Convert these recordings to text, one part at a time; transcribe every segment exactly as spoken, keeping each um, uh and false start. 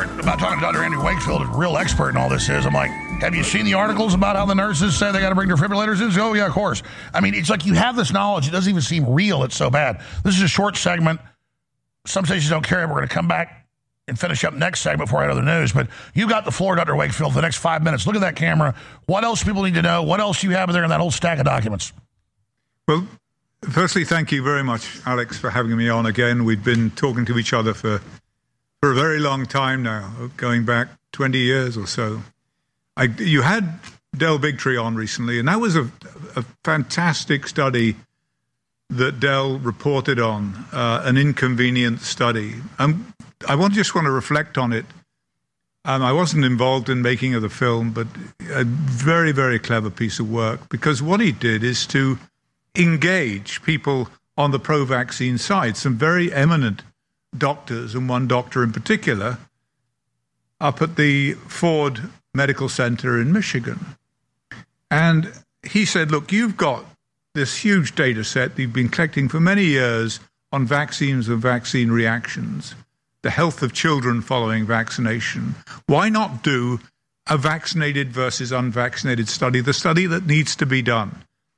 start about talking to Doctor Andy Wakefield, a real expert in all this is, I'm like, have you seen the articles about how the nurses say they got to bring defibrillators in? Oh, yeah, of course. I mean, it's like you have this knowledge. It doesn't even seem real. It's so bad. This is a short segment. Some stations don't care. We're going to come back and finish up next segment before I go to the news. But you got the floor, Doctor Wakefield, for the next five minutes. Look at that camera. What else people need to know? What else you have there in that whole stack of documents? Well, firstly, thank you very much, Alex, for having me on again. We've been talking to each other for for a very long time now, going back twenty years or so. I, you had Del Bigtree on recently, and that was a, a fantastic study that Del reported on, uh, an inconvenient study. Um, I want, just want to reflect on it. Um, I wasn't involved in making of the film, but a very, very clever piece of work, because what he did is to engage people on the pro-vaccine side, some very eminent doctors, and one doctor in particular, up at the Ford Medical Center in Michigan. And he said, look, you've got this huge data set that you've been collecting for many years on vaccines and vaccine reactions, the health of children following vaccination. Why not do a vaccinated versus unvaccinated study, the study that needs to be done?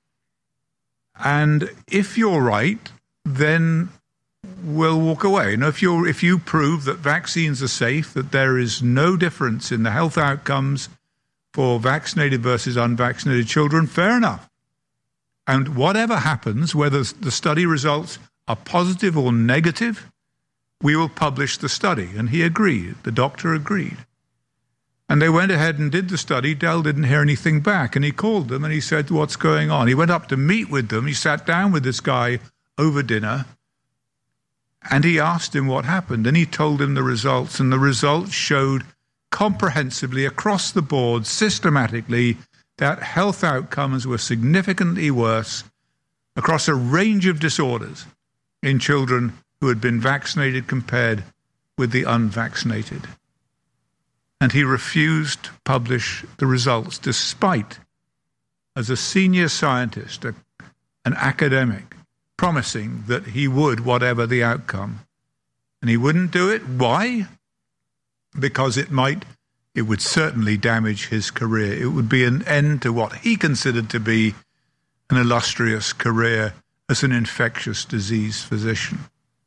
And if you're right, then we'll walk away. And if you if you prove that vaccines are safe, that there is no difference in the health outcomes for vaccinated versus unvaccinated children, fair enough. And whatever happens, whether the study results are positive or negative, we will publish the study. And he agreed. The doctor agreed. And they went ahead and did the study. Del didn't hear anything back. And he called them and he said, what's going on? He went up to meet with them. He sat down with this guy over dinner. And he asked him what happened, and he told him the results, and the results showed comprehensively across the board, systematically, that health outcomes were significantly worse across a range of disorders in children who had been vaccinated compared with the unvaccinated. And he refused to publish the results, despite, as a senior scientist, a, an academic, promising that he would, whatever the outcome. And he wouldn't do it. Why? Because it might, it would certainly damage his career. It would be an end to what he considered to be an illustrious career as an infectious disease physician.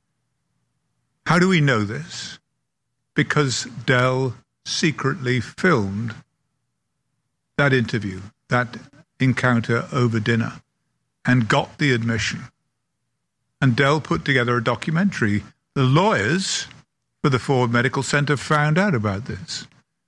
How do we know this? Because Del secretly filmed that interview, that encounter over dinner, and got the admission. And Del put together a documentary. The lawyers for the Ford Medical Center found out about this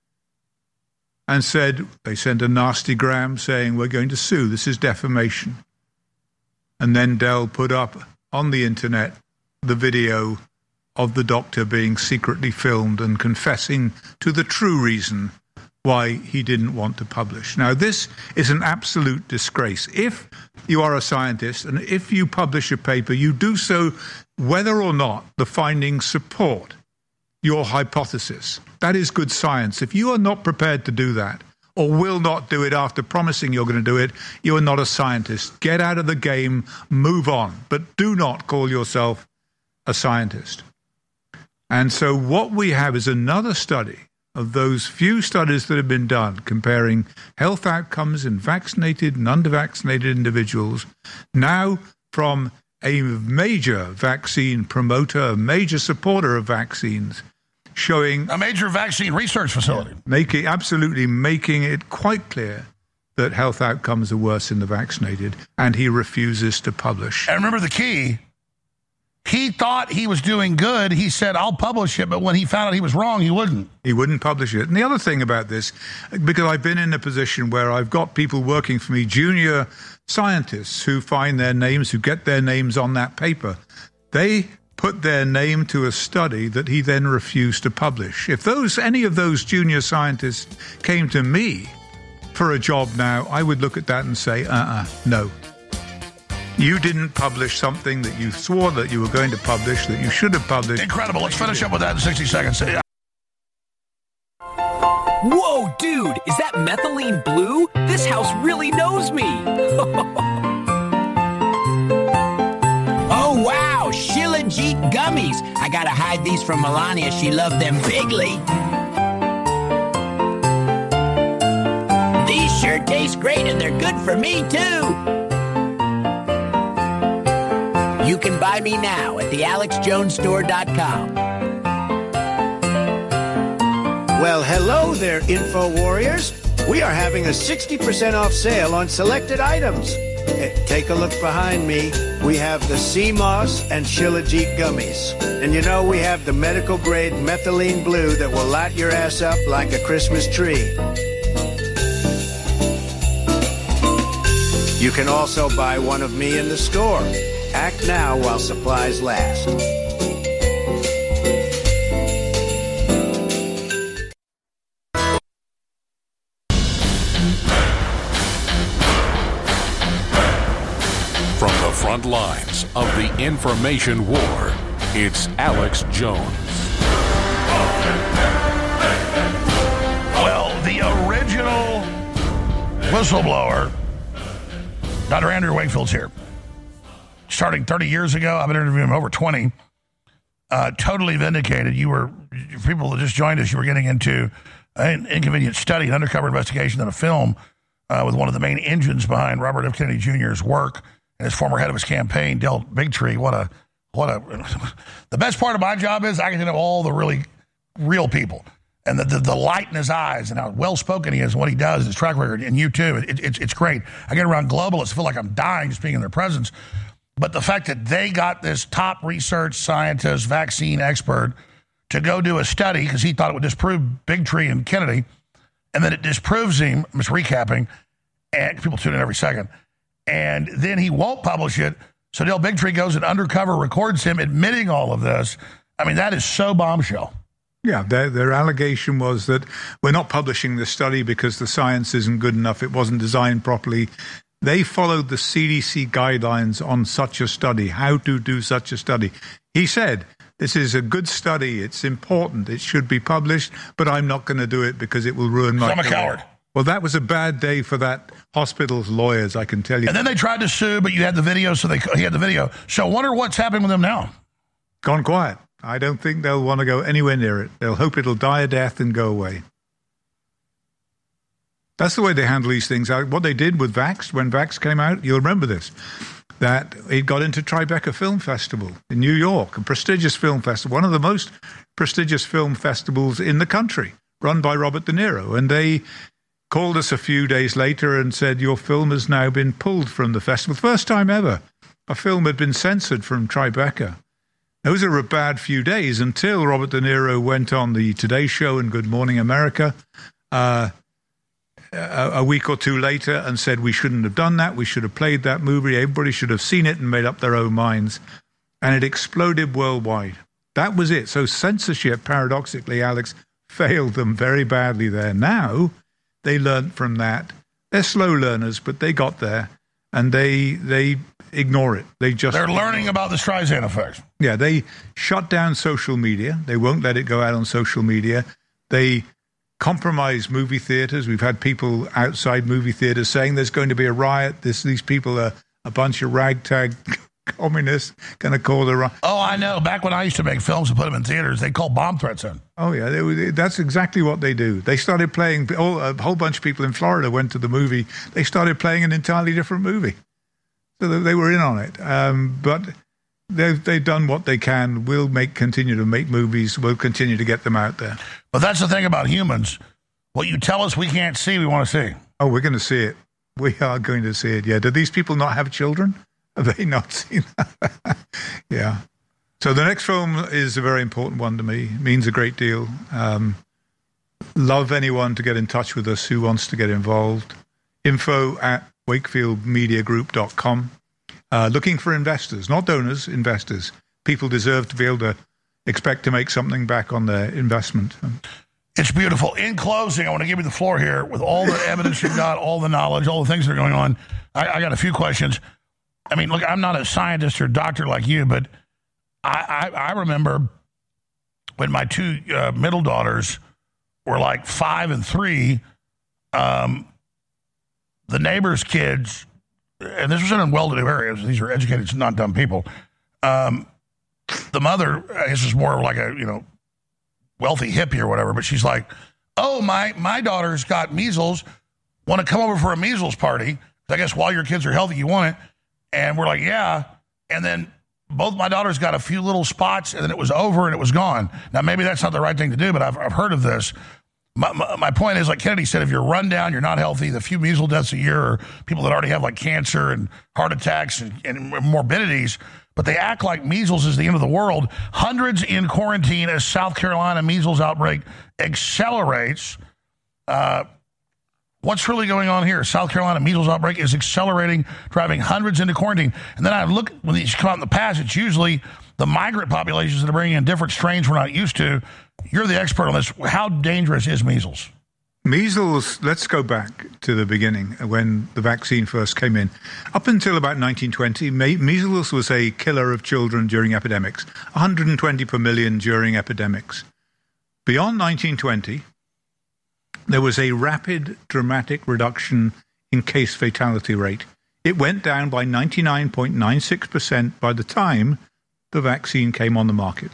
and said, they sent a nasty gram saying, we're going to sue. This is defamation. And then Del put up on the internet the video of the doctor being secretly filmed and confessing to the true reason why he didn't want to publish. Now, this is an absolute disgrace. If you are a scientist and if you publish a paper, you do so whether or not the findings support your hypothesis. That is good science. If you are not prepared to do that, or will not do it after promising you're going to do it, you are not a scientist. Get out of the game, move on, but do not call yourself a scientist. And so what we have is another study of those few studies that have been done comparing health outcomes in vaccinated and unvaccinated individuals, now from a major vaccine promoter, a major supporter of vaccines, showing a major vaccine research facility, making absolutely making it quite clear that health outcomes are worse in the vaccinated, and he refuses to publish. And remember the key, he thought he was doing good. He said, I'll publish it, but when he found out he was wrong, he wouldn't. He wouldn't publish it. And the other thing about this, because I've been in a position where I've got people working for me, junior scientists who find their names, who get their names on that paper, they put their name to a study that he then refused to publish. If those any of those junior scientists came to me for a job now, I would look at that and say, uh-uh, no. You didn't publish something that you swore that you were going to publish, that you should have published. Incredible. Let's finish up with that in sixty seconds. Whoa, dude, is that methylene blue? This house really knows me. Oh, wow, Shilajit gummies. I gotta hide these from Melania. She loved them bigly. sure taste great and they're good for me, too. You can buy me now at the alex jones store dot com. Well, hello there, Info Warriors. We are having a sixty percent off sale on selected items. Eh, Take a look behind me. We have the C M O S and Shilajit gummies. And you know we have the medical-grade methylene blue that will light your ass up like a Christmas tree. You can also buy one of me in the store. Act now while supplies last. From the front lines of the information war, it's Alex Jones. Well, the original whistleblower, Doctor Andrew Wakefield's here. Starting thirty years ago, I've been interviewing him over twenty. Uh, totally vindicated. You were, people that just joined us, you were getting into an inconvenient study, an undercover investigation in a film uh, with one of the main engines behind Robert F. Kennedy Junior's work. And his former head of his campaign, Del Bigtree. What a, what a, the best part of my job is I get to know all the really real people and the, the, the light in his eyes and how well-spoken he is and what he does, his track record, and you too. It, it, it's great. I get around globalists, I feel like I'm dying just being in their presence. But the fact that they got this top research scientist, vaccine expert to go do a study because he thought it would disprove Bigtree and Kennedy, and then it disproves him, I'm just recapping, and people tune in every second, and then he won't publish it, so Del Bigtree goes and undercover records him admitting all of this. I mean, that is so bombshell. Yeah, their, their allegation was that we're not publishing this study because the science isn't good enough, it wasn't designed properly. They followed the C D C guidelines on such a study, how to do such a study. He said, this is a good study, it's important, it should be published, but I'm not going to do it because it will ruin my I'm a career. coward. Well, that was a bad day for that hospital's lawyers, I can tell you. And then they tried to sue, but you had the video, so they he had the video. So I wonder what's happening with them now. Gone quiet. I don't think they'll want to go anywhere near it. They'll hope it'll die a death and go away. That's the way they handle these things. What they did with Vax, when Vax came out, you'll remember this, that it got into Tribeca Film Festival in New York, a prestigious film festival, one of the most prestigious film festivals in the country, run by Robert De Niro. And they called us a few days later and said, your film has now been pulled from the festival. First time ever a film had been censored from Tribeca. Those are a bad few days until Robert De Niro went on the Today Show and Good Morning America uh, a, a week or two later and said we shouldn't have done that. We should have played that movie. Everybody should have seen it and made up their own minds. And it exploded worldwide. That was it. So censorship, paradoxically, Alex, failed them very badly there. Now, they learned from that. They're slow learners, but they got there, and they they ignore it. They just They're learning about the Streisand effect. Yeah, they shut down social media. They won't let it go out on social media. They compromise movie theaters. We've had people outside movie theaters saying there's going to be a riot. This these people are a bunch of ragtag communists going to call the riot. Oh, I know. Back when I used to make films and put them in theaters, they called bomb threats in. Oh, yeah. They, that's exactly what they do. They started playing, all, a whole bunch of people in Florida went to the movie. They started playing an entirely different movie. So they, they were in on it. Um, but they've, they've done what they can. We'll make continue to make movies. We'll continue to get them out there. But that's the thing about humans. What you tell us we can't see, we want to see. Oh, we're going to see it. We are going to see it, yeah. Do these people not have children? Have they not seen that? Yeah. So the next film is a very important one to me. It means a great deal. Um, love anyone to get in touch with us who wants to get involved. Info at wakefield media group dot com. Uh, looking for investors, not donors, investors. People deserve to be able to expect to make something back on their investment. It's beautiful. In closing, I want to give you the floor here with all the evidence you've got, all the knowledge, all the things that are going on. I, I got a few questions. I mean, look, I'm not a scientist or doctor like you, but I, I, I remember when my two uh, middle daughters were like five and three, um, the neighbors' kids, and this was in well-to-do areas, these are educated, not dumb people, um, the mother, I guess is more like a, you know, wealthy hippie or whatever, but she's like, oh, my, my daughter's got measles. want to come over for a measles party. I guess while your kids are healthy, you want it. And we're like, yeah. And then both my daughters got a few little spots, and then it was over and it was gone. Now, maybe that's not the right thing to do, but I've, I've heard of this. My, my, my point is, like Kennedy said, if you're run down, you're not healthy, the few measles deaths a year are people that already have like cancer and heart attacks and, and morbidities, but they act like measles is the end of the world. Hundreds in quarantine as South Carolina measles outbreak accelerates. Uh, what's really going on here? South Carolina measles outbreak is accelerating, driving hundreds into quarantine. And then I look, when these come out in the past, it's usually the migrant populations that are bringing in different strains we're not used to. You're the expert on this. How dangerous is measles? Measles, let's go back to the beginning when the vaccine first came in. Up until about nineteen twenty, measles was a killer of children during epidemics, one hundred twenty per million during epidemics. Beyond nineteen twenty, there was a rapid, dramatic reduction in case fatality rate. It went down by ninety-nine point nine six percent by the time the vaccine came on the market.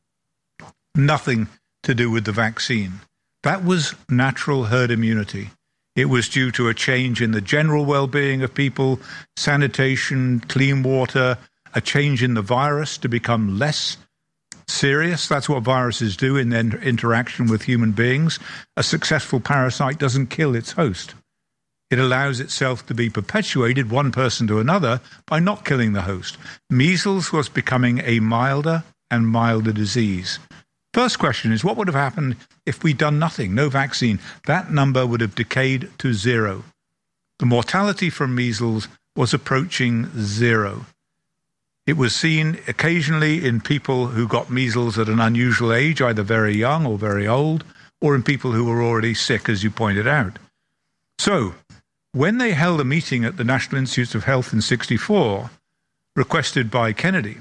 Nothing to do with the vaccine. That was natural herd immunity. It was due to a change in the general well-being of people, sanitation, clean water, a change in the virus to become less serious. That's what viruses do in their interaction with human beings. A successful parasite doesn't kill its host. It allows itself to be perpetuated, one person to another, by not killing the host. Measles was becoming a milder and milder disease. First question is, what would have happened if we'd done nothing, no vaccine? That number would have decayed to zero. The mortality from measles was approaching zero. It was seen occasionally in people who got measles at an unusual age, either very young or very old, or in people who were already sick, as you pointed out. So, when they held a meeting at the National Institutes of Health in sixty-four, requested by Kennedy,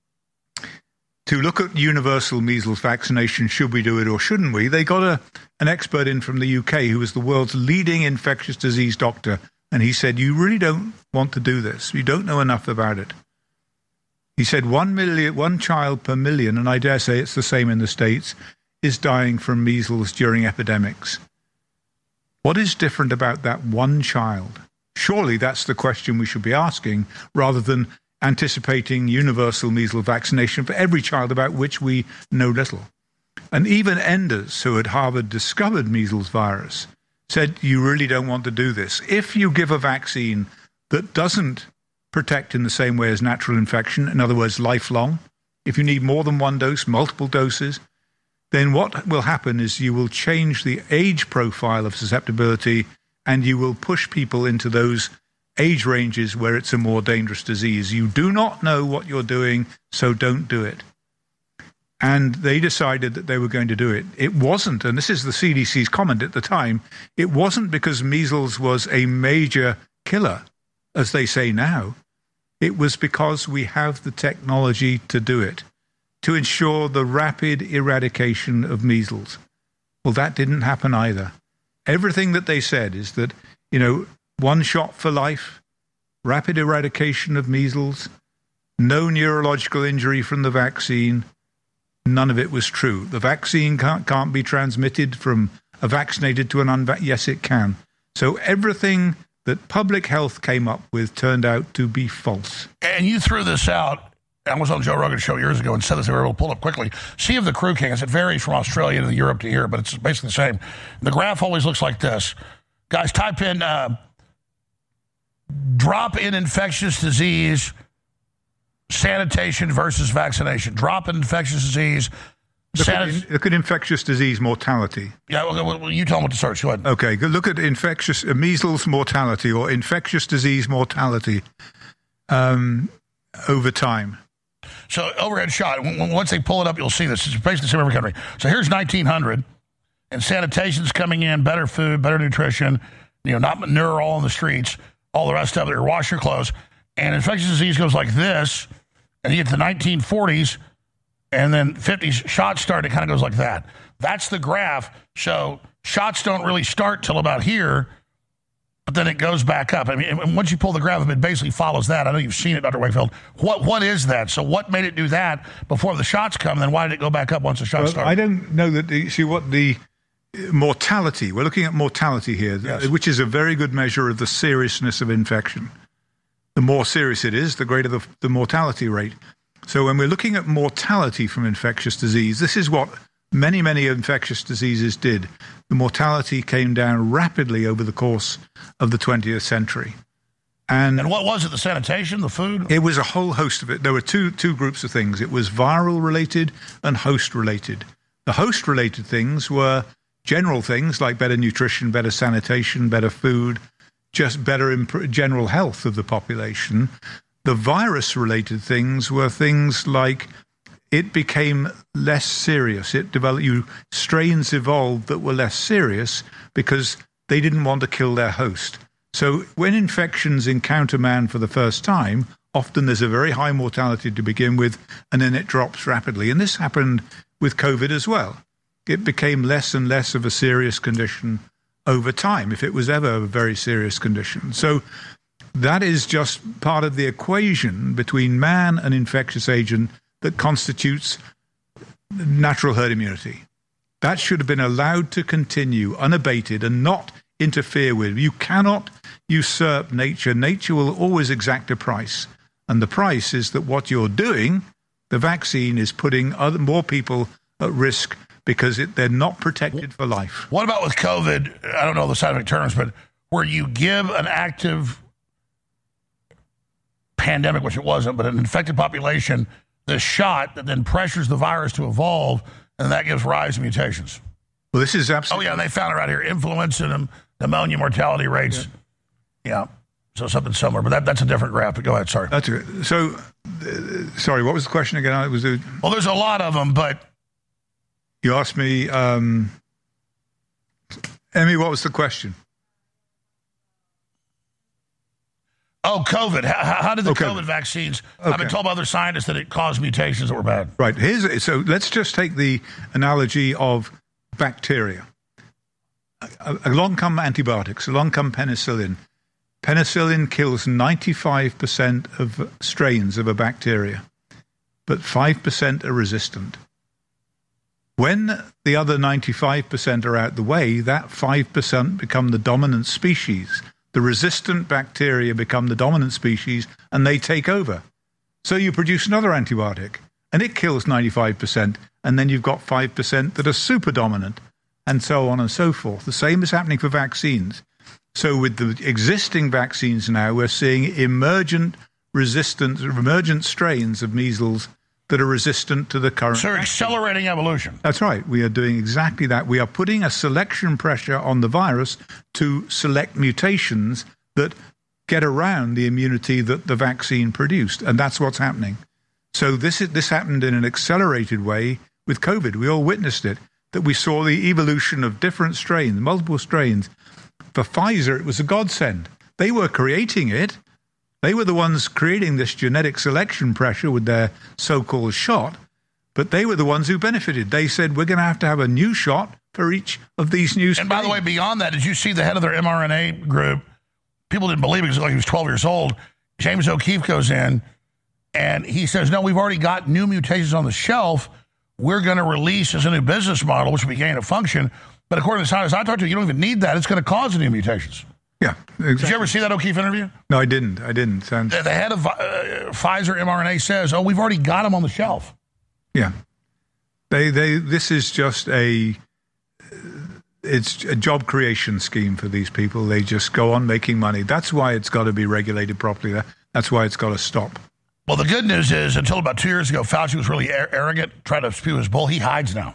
to look at universal measles vaccination, should we do it or shouldn't we, they got a, an expert in from the U K who was the world's leading infectious disease doctor, and he said, you really don't want to do this. You don't know enough about it. He said one million, one child per million, and I dare say it's the same in the States, is dying from measles during epidemics. What is different about that one child? Surely that's the question we should be asking, rather than anticipating universal measles vaccination for every child about which we know little. And even Enders, who at Harvard discovered measles virus, said you really don't want to do this. If you give a vaccine that doesn't protect in the same way as natural infection, in other words, lifelong, if you need more than one dose, multiple doses, then what will happen is you will change the age profile of susceptibility and you will push people into those age ranges where it's a more dangerous disease. You do not know what you're doing, so don't do it. And they decided that they were going to do it. It wasn't, and this is the C D C's comment at the time, it wasn't because measles was a major killer, as they say now. It was because we have the technology to do it, to ensure the rapid eradication of measles. Well, that didn't happen either. Everything that they said is that, you know, one shot for life, rapid eradication of measles, no neurological injury from the vaccine. None of it was true. The vaccine can't, can't be transmitted from a vaccinated to an unvaccinated. Yes, it can. So everything that public health came up with turned out to be false. And you threw this out. I was on Joe Rogan's show years ago and said this, they were able to pull up quickly. Sea of the Crew Kings, it varies from Australia to Europe to here, but it's basically the same. The graph always looks like this. Guys, type in uh, drop in infectious disease, sanitation versus vaccination. Drop in infectious disease. Look, sanit- at, look at infectious disease mortality. Yeah, well, well, you tell them what to search. Go ahead. Okay, look at infectious uh, measles mortality or infectious disease mortality um, over time. So overhead shot. Once they pull it up, you'll see this. It's basically the same in every country. So here's nineteen hundred, and sanitation's coming in, better food, better nutrition, you know, not manure all in the streets, all the rest of it, or wash your clothes. And infectious disease goes like this, and you get to the nineteen forties, and then fifties, shots start, it kind of goes like that. That's the graph. So shots don't really start till about here, but then it goes back up. I mean, and once you pull the graph, it basically follows that. I know you've seen it, Doctor Wakefield. What What is that? So what made it do that before the shots come? Then why did it go back up once the shots well, start? I don't know that. The, see what the mortality. We're looking at mortality here, Yes. which is a very good measure of the seriousness of infection. The more serious it is, the greater the, the mortality rate. So when we're looking at mortality from infectious disease, this is what many, many infectious diseases did. The mortality came down rapidly over the course of the twentieth century. And, And what was it, the sanitation, the food? it was a whole host of it. There were two two groups of things. It was viral related and host related. The host related things were general things like better nutrition, better sanitation, better food, just better imp- general health of the population. The virus related things were things like it became less serious. It developed, you strains evolved that were less serious because they didn't want to kill their host. So when infections encounter man for the first time, often there's a very high mortality to begin with, and then it drops rapidly. And this happened with COVID as well. It became less and less of a serious condition over time, if it was ever a very serious condition. So that is just part of the equation between man and infectious agent that constitutes natural herd immunity. That should have been allowed to continue unabated and not interfere with. You cannot usurp nature. Nature will always exact a price. And the price is that what you're doing, the vaccine, is putting other, more people at risk because it, they're not protected for life. What about with COVID? I don't know the scientific terms, but where you give an active pandemic, which it wasn't, but an infected population, the shot that then pressures the virus to evolve, and that gives rise to mutations. Well, this is Oh, absolutely... yeah, and they found it right here. Influenza and pneumonia mortality rates. Yeah. yeah. So something similar, but that, that's a different graph. But go ahead, sorry. That's good. So, uh, sorry, what was the question again? It was a, Well, there's a lot of them, but... You asked me, um, Emmy, what was the question? Oh, COVID. How, how did the Okay. COVID vaccines... I've been Okay. told by other scientists that it caused mutations that were bad. Right. Here's so let's just take the analogy of bacteria. A- Along come antibiotics. Along come penicillin. Penicillin kills ninety-five percent of strains of a bacteria, but five percent are resistant. When the other ninety-five percent are out the way, that five percent become the dominant species. The resistant bacteria become the dominant species, and they take over. So you produce another antibiotic, and it kills ninety-five percent, and then you've got five percent that are super dominant, and so on and so forth. The same is happening for vaccines. So with the existing vaccines now, we're seeing emergent resistant, emergent strains of measles that are resistant to the current. So you're accelerating evolution. That's right. We are doing exactly that. We are putting a selection pressure on the virus to select mutations that get around the immunity that the vaccine produced. And that's what's happening. So this is, this happened in an accelerated way with COVID. We all witnessed it, that we saw the evolution of different strains, multiple strains. For Pfizer, it was a godsend. They were creating it. They were the ones creating this genetic selection pressure with their so-called shot, but they were the ones who benefited. They said, we're going to have to have a new shot for each of these new strains. And by the way, beyond that, did you see the head of their mRNA group? People didn't believe it because it looked like he was twelve years old. James O'Keefe goes in, and he says, no, we've already got new mutations on the shelf. We're going to release as a new business model, which will be gain of function. But according to the scientists I talked to, you don't even need that. It's going to cause new mutations. Yeah, exactly. Did you ever see that O'Keefe interview? No, I didn't. I didn't. And, The, the head of uh, Pfizer mRNA says, oh, we've already got them on the shelf. yeah, they they. This is just a. It's a job creation scheme for these people. They just go on making money. That's why it's got to be regulated properly. That's why it's got to stop. Well, the good news is, until about two years ago, Fauci was really ar- arrogant, tried to spew his bull. He hides now.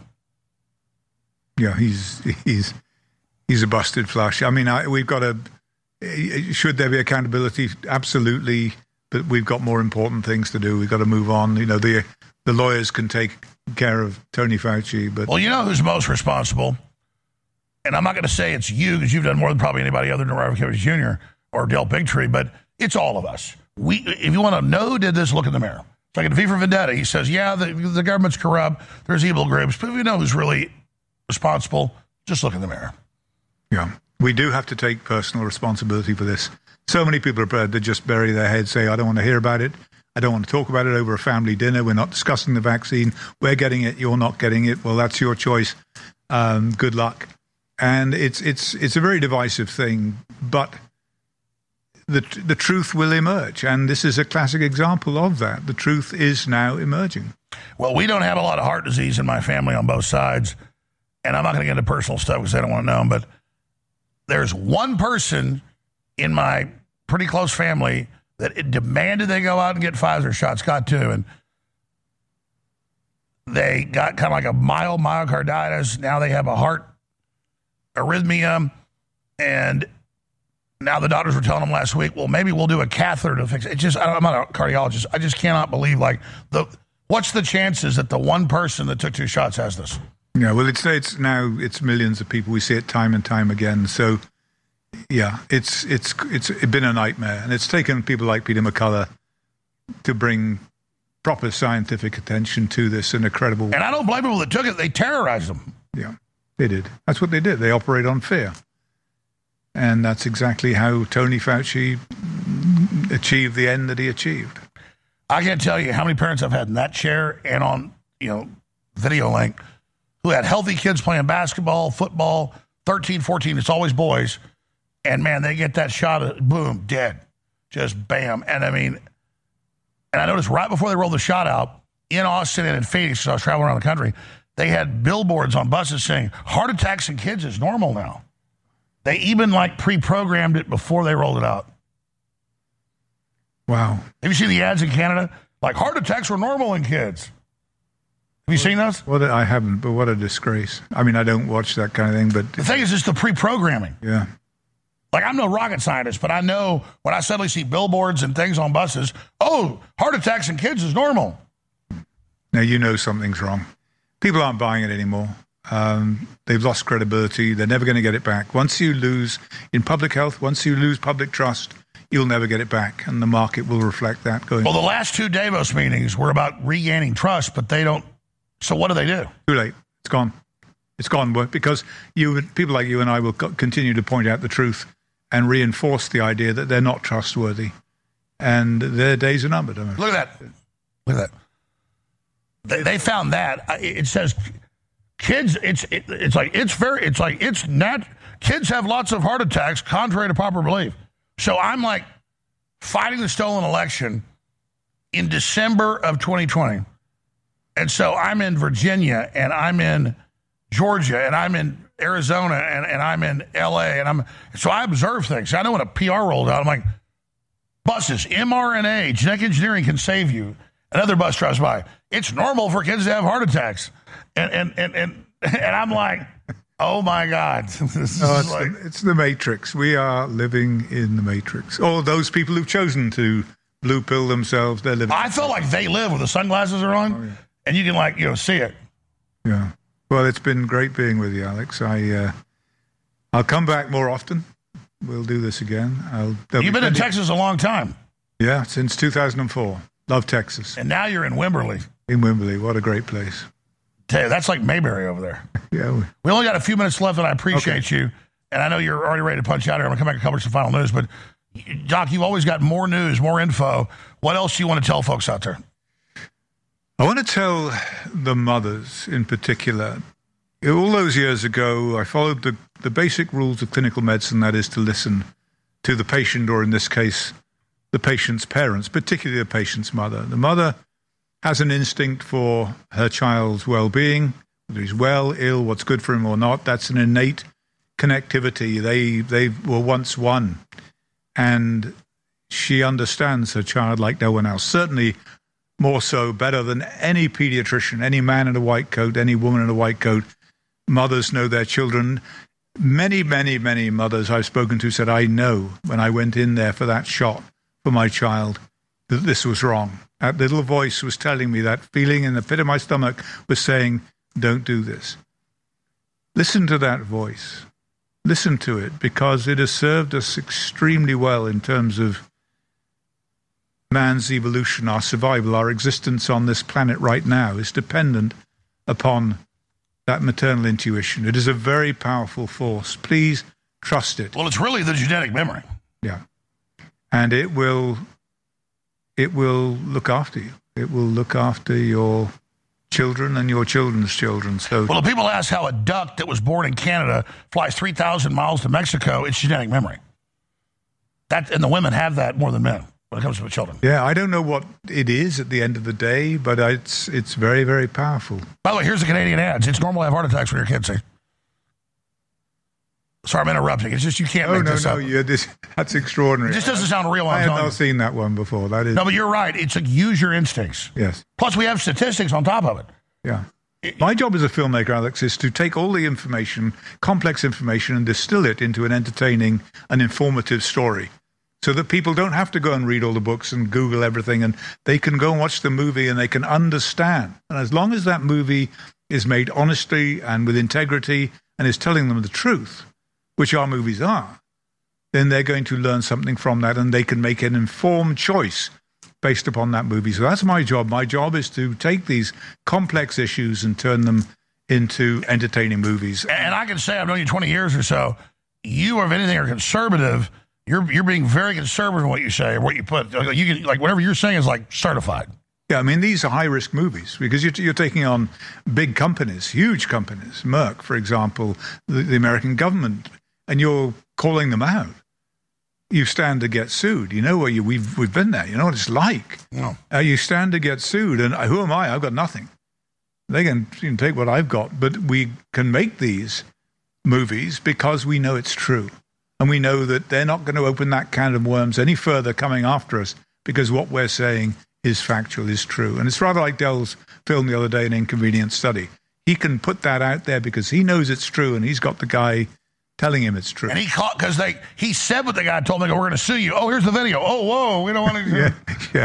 Yeah, he's he's he's a busted flush. I mean, I, we've got to. Should there be accountability? Absolutely, but we've got more important things to do. We've got to move on. You know, the the lawyers can take care of Tony Fauci, but Well, you know who's most responsible? And I'm not going to say it's you because you've done more than probably anybody other than Robert Kennedy Junior or Dale Bigtree, but it's all of us. We, if you want to know who did this, look in the mirror. It's like in V for Vendetta. He says, yeah, the, the government's corrupt. There's evil groups. But if you know who's really responsible, just look in the mirror. yeah, we do have to take personal responsibility for this. So many people are prepared to just bury their head, say, I don't want to hear about it. I don't want to talk about it over a family dinner. We're not discussing the vaccine. We're getting it. You're not getting it. Well, that's your choice. Um, good luck. And it's it's it's a very divisive thing, but the the truth will emerge, and this is a classic example of that. The truth is now emerging. Well, we don't have a lot of heart disease in my family on both sides, and I'm not going to get into personal stuff because I don't want to know them, but there's one person in my pretty close family that it demanded they go out and get Pfizer shots, got two, and they got kind of like a mild myocarditis. Now they have a heart arrhythmia, and now the doctors were telling them last week, well, maybe we'll do a catheter to fix it. It just, I'm not a cardiologist. I just cannot believe, like, the what's the chances that the one person that took two shots has this? Yeah, well, it's it's now it's millions of people. We see it time and time again. So, yeah, it's it's it's been a nightmare, and it's taken people like Peter McCullough to bring proper scientific attention to this in a credible way. And I don't blame people that took it. They terrorized them. Yeah, they did. That's what they did. They operate on fear. And that's exactly how Tony Fauci achieved the end that he achieved. I can't tell you how many parents I've had in that chair and on, you know, video link who had healthy kids playing basketball, football, thirteen, fourteen, it's always boys. And, man, they get that shot, of, boom, dead. Just bam. And, I mean, and I noticed right before they rolled the shot out, in Austin and in Phoenix, so I was traveling around the country, they had billboards on buses saying, heart attacks in kids is normal now. They even, like, pre-programmed it before they rolled it out. Wow. Have you seen the ads in Canada? Like, heart attacks were normal in kids. Have you seen those? Well, I haven't, but what a disgrace. I mean, I don't watch that kind of thing, but... The thing is, it's the pre-programming. Yeah. Like, I'm no rocket scientist, but I know when I suddenly see billboards and things on buses, oh, heart attacks in kids is normal. Now, you know something's wrong. People aren't buying it anymore. Um, they've lost credibility. They're never going to get it back. Once you lose, in public health, once you lose public trust, you'll never get it back, and the market will reflect that going Well, the last two Davos meetings were about regaining trust, but they don't. So what do they do? Too late. It's gone. It's gone because you, people like you and I will co- continue to point out the truth and reinforce the idea that they're not trustworthy, and their days are numbered. I mean, Look at that. Look at that. They, they found that. It says kids, it's it, it's like, it's very, it's like, it's not, kids have lots of heart attacks, contrary to popular belief. So I'm like fighting the stolen election in December of twenty twenty. And so I'm in Virginia, and I'm in Georgia, and I'm in Arizona, and, and I'm in L A, and I'm, so I observe things. I know when a P R rolled out, I'm like, buses, mRNA, genetic engineering can save you. Another bus drives by. It's normal for kids to have heart attacks. And and and and, and I'm like, oh my God. This oh, is it's, like, the, it's the Matrix. We are living in the Matrix. All those people who've chosen to blue pill themselves, they're living. I feel like they live with the sunglasses are on, oh, yeah. And you can, like, you know, see it. Yeah. Well, it's been great being with you, Alex. I, uh, I'll come back more often. We'll do this again. I'll, You've been in Texas a long time. Yeah, since two thousand four. Love Texas. And now you're in Wimberley. In Wimberley. What a great place. Tell you, that's like Mayberry over there. Yeah. We, we only got a few minutes left, and I appreciate okay. you. And I know you're already ready to punch out here. I'm going to come back and cover some final news. But, Doc, you've always got more news, more info. What else do you want to tell folks out there? I want to tell the mothers in particular. All those years ago, I followed the, the basic rules of clinical medicine, that is to listen to the patient, or in this case, the patient's parents, particularly the patient's mother. The mother has an instinct for her child's well-being, whether he's well, ill, what's good for him or not. That's an innate connectivity. They they were once one, and she understands her child like no one else. Certainly more so, better than any pediatrician, any man in a white coat, any woman in a white coat. Mothers know their children. Many, many, many mothers I've spoken to said, I know when I went in there for that shot for my child that this was wrong. That little voice was telling me, that feeling in the pit of my stomach was saying, don't do this. Listen to that voice. Listen to it, because it has served us extremely well in terms of man's evolution, our survival, our existence on this planet right now is dependent upon that maternal intuition. It is a very powerful force. Please trust it. Well, it's really the genetic memory. Yeah. And it will, it will look after you. It will look after your children and your children's children. So, well, if people ask how a duck that was born in Canada flies three thousand miles to Mexico, it's genetic memory. That, and the women have that more than men when it comes to the children. Yeah, I don't know what it is at the end of the day, but it's it's very, very powerful. By the way, here's the Canadian ads. It's normal to have heart attacks when you're kids, see? Sorry, I'm interrupting. It's just you can't oh, make no, this no, up. Yeah, this, that's extraordinary. It just doesn't sound real. I I'm have telling not you. seen that one before. That is No, but you're right. It's like use your instincts. Yes. Plus, we have statistics on top of it. Yeah. My job as a filmmaker, Alex, is to take all the information, complex information, and distill it into an entertaining and informative story so that people don't have to go and read all the books and Google everything, and they can go and watch the movie and they can understand. And as long as that movie is made honestly and with integrity and is telling them the truth, which our movies are, then they're going to learn something from that and they can make an informed choice based upon that movie. So that's my job. My job is to take these complex issues and turn them into entertaining movies. And I can say I've known you twenty years or so. You, if anything, are conservative. You're you're being very conservative in what you say or what you put. You can, like whatever you're saying is like certified. Yeah, I mean, these are high-risk movies because you're, you're taking on big companies, huge companies, Merck, for example, the, the American government, and you're calling them out. You stand to get sued. You know where you we've we've been there. You know what it's like. No. Uh, you stand to get sued, and who am I? I've got nothing. They can, you can take what I've got, but we can make these movies because we know it's true, and we know that they're not going to open that can of worms any further coming after us because what we're saying is factual, is true. And it's rather like Dell's film the other day, An Inconvenient Study. He can put that out there because he knows it's true, and he's got the guy telling him it's true. And he caught because they he said what the guy told him. They go, we're going to sue you. Oh, here's the video. Oh, whoa, we don't want to. yeah, yeah,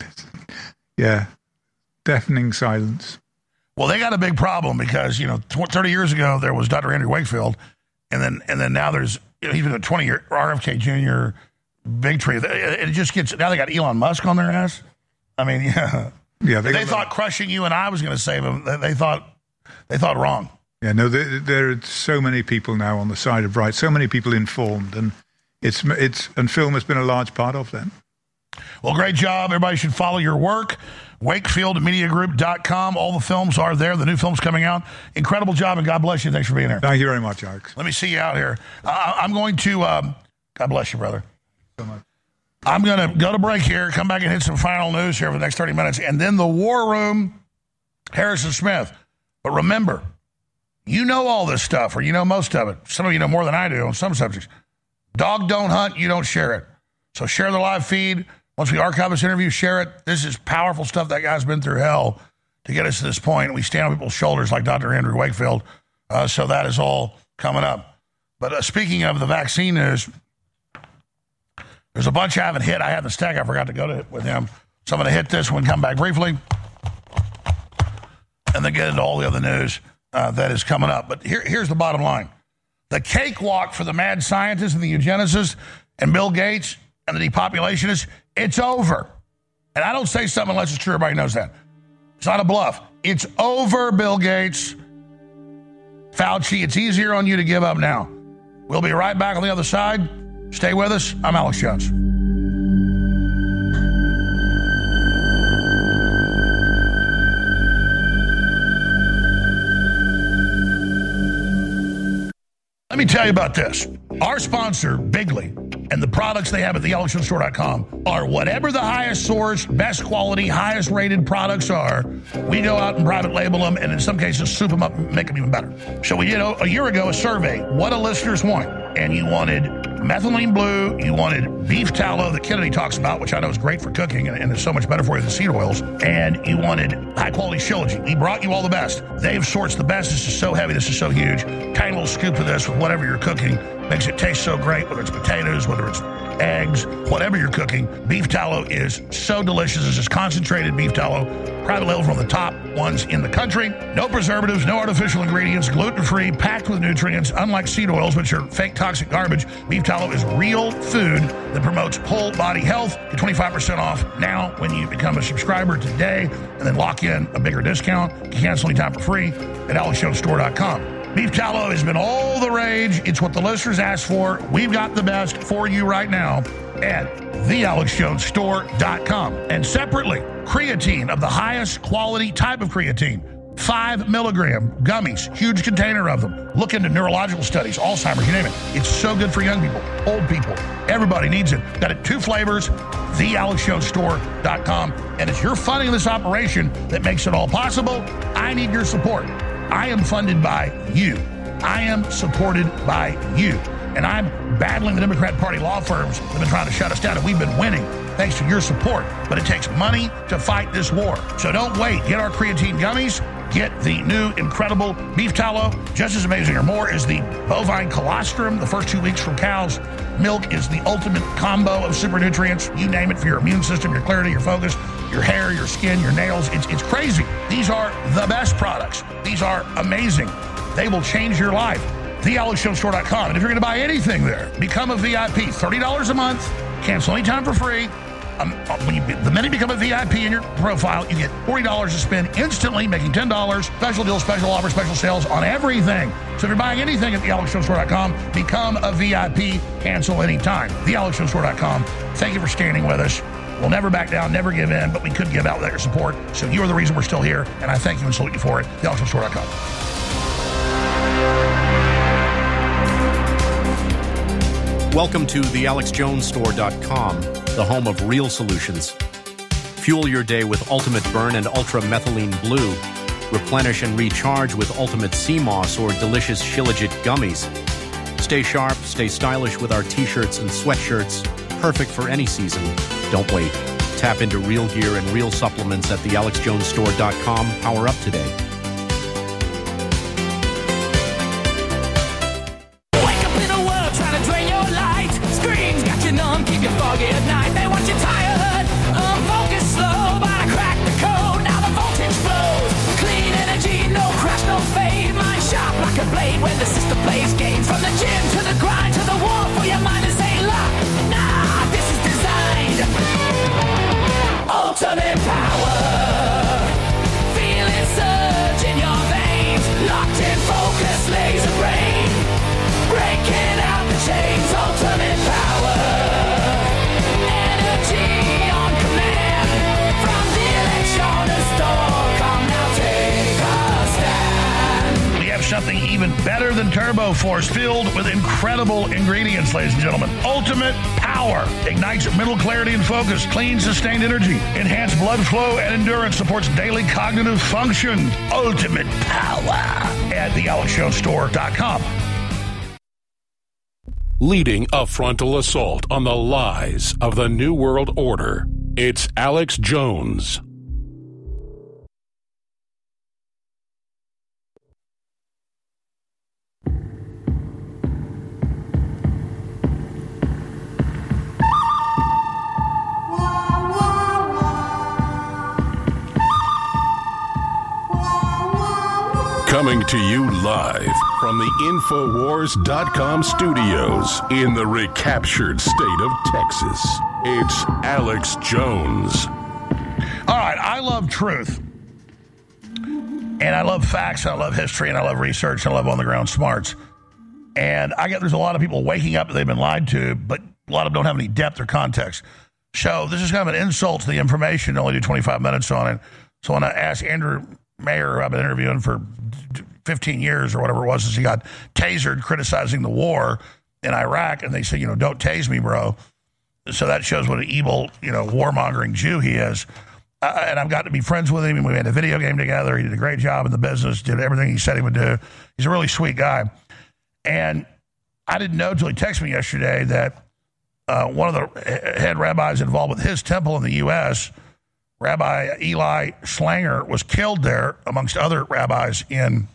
yeah. Deafening silence. Well, they got a big problem because you know, thirty years ago there was Doctor Andrew Wakefield, and then and then now there's you know, even a twenty year R F K Junior Big Tree. It just gets now they got Elon Musk on their ass. I mean, yeah, yeah. They, they thought crushing you and I was going to save them. They, they thought they thought wrong. Yeah, no, there, there are so many people now on the side of right, so many people informed, and it's it's and film has been a large part of that. Well, great job. Everybody should follow your work. Wakefield Media Group dot com. All the films are there. The new film's coming out. Incredible job, and God bless you. Thanks for being here. Thank you very much, Alex. Let me see you out here. Uh, I'm going to, um, God bless you, brother. So much. I'm going to go to break here, come back and hit some final news here for the next thirty minutes, and then the War Room, Harrison Smith. But remember, you know all this stuff, or you know most of it. Some of you know more than I do on some subjects. Dog don't hunt, you don't share it. So share the live feed. Once we archive this interview, share it. This is powerful stuff. That guy's been through hell to get us to this point. We stand on people's shoulders like Doctor Andrew Wakefield. Uh, so that is all coming up. But uh, speaking of the vaccine news, there's a bunch I haven't hit. I had the stack. I forgot to go to it with him. So I'm going to hit this one, come back briefly, and then get into all the other news uh, that is coming up. But here, here's the bottom line. The cakewalk for the mad scientists and the eugenicists and Bill Gates and the depopulationists, it's over. And I don't say something unless it's true. Everybody knows that. It's not a bluff. It's over, Bill Gates. Fauci, it's easier on you to give up now. We'll be right back on the other side. Stay with us. I'm Alex Jones. Let me tell you about this. Our sponsor, Bigley, and the products they have at the alex jones store dot com are whatever the highest sourced, best quality, highest rated products are. We go out and private label them, and in some cases, soup them up and make them even better. So we did a, a year ago a survey. What do listeners want? And you wanted methylene blue, you wanted beef tallow that Kennedy talks about, which I know is great for cooking and, and is so much better for you than seed oils, and you wanted high-quality Shilajit. We brought you all the best. They've sourced the best. This is so heavy. This is so huge. Tiny little scoop of this with whatever you're cooking makes it taste so great, whether it's potatoes, whether it's eggs, whatever you're cooking. Beef tallow is so delicious. It's just concentrated beef tallow. Private label from the top ones in the country. No preservatives, no artificial ingredients, gluten-free, packed with nutrients. Unlike seed oils, which are fake toxic garbage, beef tallow is real food that promotes whole body health. Get twenty-five percent off now when you become a subscriber today, and then lock in a bigger discount. Cancel anytime for free at alex jones store dot com. Beef tallow has been all the rage. It's what the listeners asked for. We've got the best for you right now at the alex jones store dot com. And separately, creatine of the highest quality type of creatine. Five milligram gummies, huge container of them. Look into neurological studies, Alzheimer's, you name it. It's so good for young people, old people. Everybody needs it. Got it two flavors, the alex jones store dot com. And it's your funding this operation that makes it all possible. I need your support. I am funded by you. I am supported by you. And I'm battling the Democrat Party law firms that have been trying to shut us down, and we've been winning thanks to your support. But it takes money to fight this war. So don't wait. Get our creatine gummies. Get the new incredible beef tallow. Just as amazing or more is the bovine colostrum. The first two weeks from cows' milk is the ultimate combo of super nutrients. You name it, for your immune system, your clarity, your focus, your hair, your skin, your nails. It's, it's crazy. These are the best products. These are amazing. They will change your life. the alex jones store dot com. And if you're going to buy anything there, become a V I P. thirty dollars a month. Cancel anytime for free. Um, when you, the minute you become a V I P in your profile, you get forty dollars to spend instantly, making ten dollars. Special deals, special offers, special sales on everything. So if you're buying anything at the alex jones store dot com, become a V I P. Cancel anytime. the alex jones store dot com. Thank you for standing with us. We'll never back down, never give in, but we couldn't give out without your support. So you are the reason we're still here, and I thank you and salute you for it. the alex jones store dot com. Welcome to the alex jones store dot com, the home of real solutions. Fuel your day with Ultimate Burn and Ultra Methylene Blue. Replenish and recharge with Ultimate Sea Moss or delicious Shilajit gummies. Stay sharp, stay stylish with our t-shirts and sweatshirts. Perfect for any season. Don't wait. Tap into real gear and real supplements at the alex jones store dot com. Power up today. Foggy at night, they want you tired, unfocused, slow, but I cracked the code, now the voltage flows, clean energy, no crash, no fade, mind sharp like a blade when the system plays games, from the gym to the grind to the wall for your mind to say, lock, nah, this is designed, ultimate power, feel it surge in your veins, locked in focus, laser brain, breaking out the chains, ultimate power. Something even better than Turbo Force, filled with incredible ingredients, ladies and gentlemen. Ultimate Power ignites mental clarity and focus, clean, sustained energy, enhanced blood flow and endurance, supports daily cognitive function. Ultimate Power at the alex jones store dot com. Leading a frontal assault on the lies of the New World Order, it's Alex Jones. Coming to you live from the infowars dot com studios in the recaptured state of Texas, it's Alex Jones. All right, I love truth. And I love facts, and I love history, and I love research, and I love on-the-ground smarts. And I get there's a lot of people waking up that they've been lied to, but a lot of them don't have any depth or context. So this is kind of an insult to the information to only do twenty-five minutes on it. So when I ask Andrew Mayer, who I've been interviewing for fifteen years or whatever it was since he got tasered criticizing the war in Iraq, and they said, you know, don't tase me, bro. So that shows what an evil, you know, warmongering Jew he is. Uh, and I've got to be friends with him, and we made a video game together. He did a great job in the business, did everything he said he would do. He's a really sweet guy. And I didn't know until he texted me yesterday that uh, one of the head rabbis involved with his temple in the U S, Rabbi Eli Schlanger, was killed there amongst other rabbis in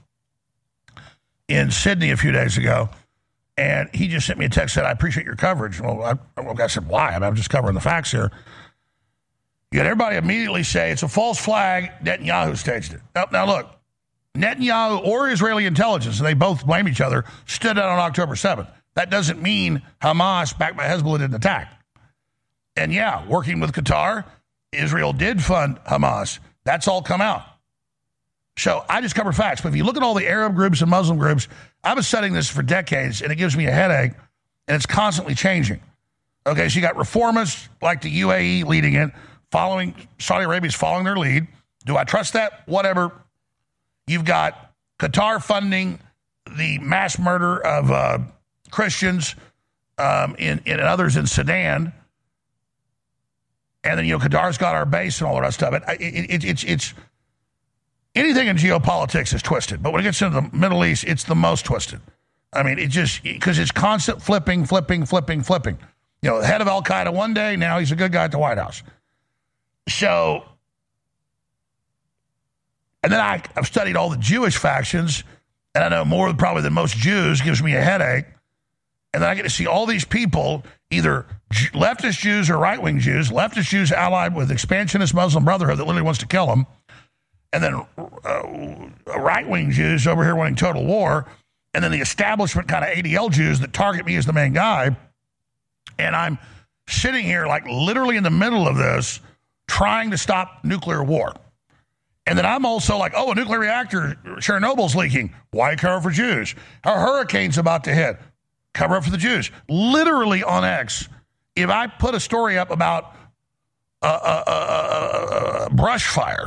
in Sydney a few days ago. And he just sent me a text, said, I appreciate your coverage. Well, I, well, I said, why? I mean, I'm just covering the facts here. You had everybody immediately say it's a false flag, Netanyahu staged it. Now, now look, Netanyahu or Israeli intelligence, and they both blame each other, stood out on October seventh. That doesn't mean Hamas, backed by Hezbollah, didn't attack. And yeah, working with Qatar, Israel did fund Hamas. That's all come out. So I just cover facts. But if you look at all the Arab groups and Muslim groups, I've been studying this for decades, and it gives me a headache, and it's constantly changing. Okay, so you got reformists like the U A E leading it, following, Saudi Arabia's following their lead. Do I trust that? Whatever. You've got Qatar funding the mass murder of uh, Christians um, in, in others in Sudan. And then, you know, Qatar's got our base and all the rest of it. It, it. It's it's anything in geopolitics is twisted. But when it gets into the Middle East, it's the most twisted. I mean, it just, because it's constant flipping, flipping, flipping, flipping. You know, the head of Al-Qaeda one day, now he's a good guy at the White House. So, and then I, I've studied all the Jewish factions, and I know more probably than most Jews, gives me a headache. And then I get to see all these people, either leftist Jews or right-wing Jews, leftist Jews allied with expansionist Muslim Brotherhood that literally wants to kill them, and then uh, right-wing Jews over here wanting total war, and then the establishment kind of A D L Jews that target me as the main guy. And I'm sitting here like literally in the middle of this trying to stop nuclear war. And then I'm also like, oh, a nuclear reactor, Chernobyl's leaking. Why cover for Jews? A hurricane's about to hit. Cover up for the Jews. Literally on X, if I put a story up about a, a, a, a brush fire,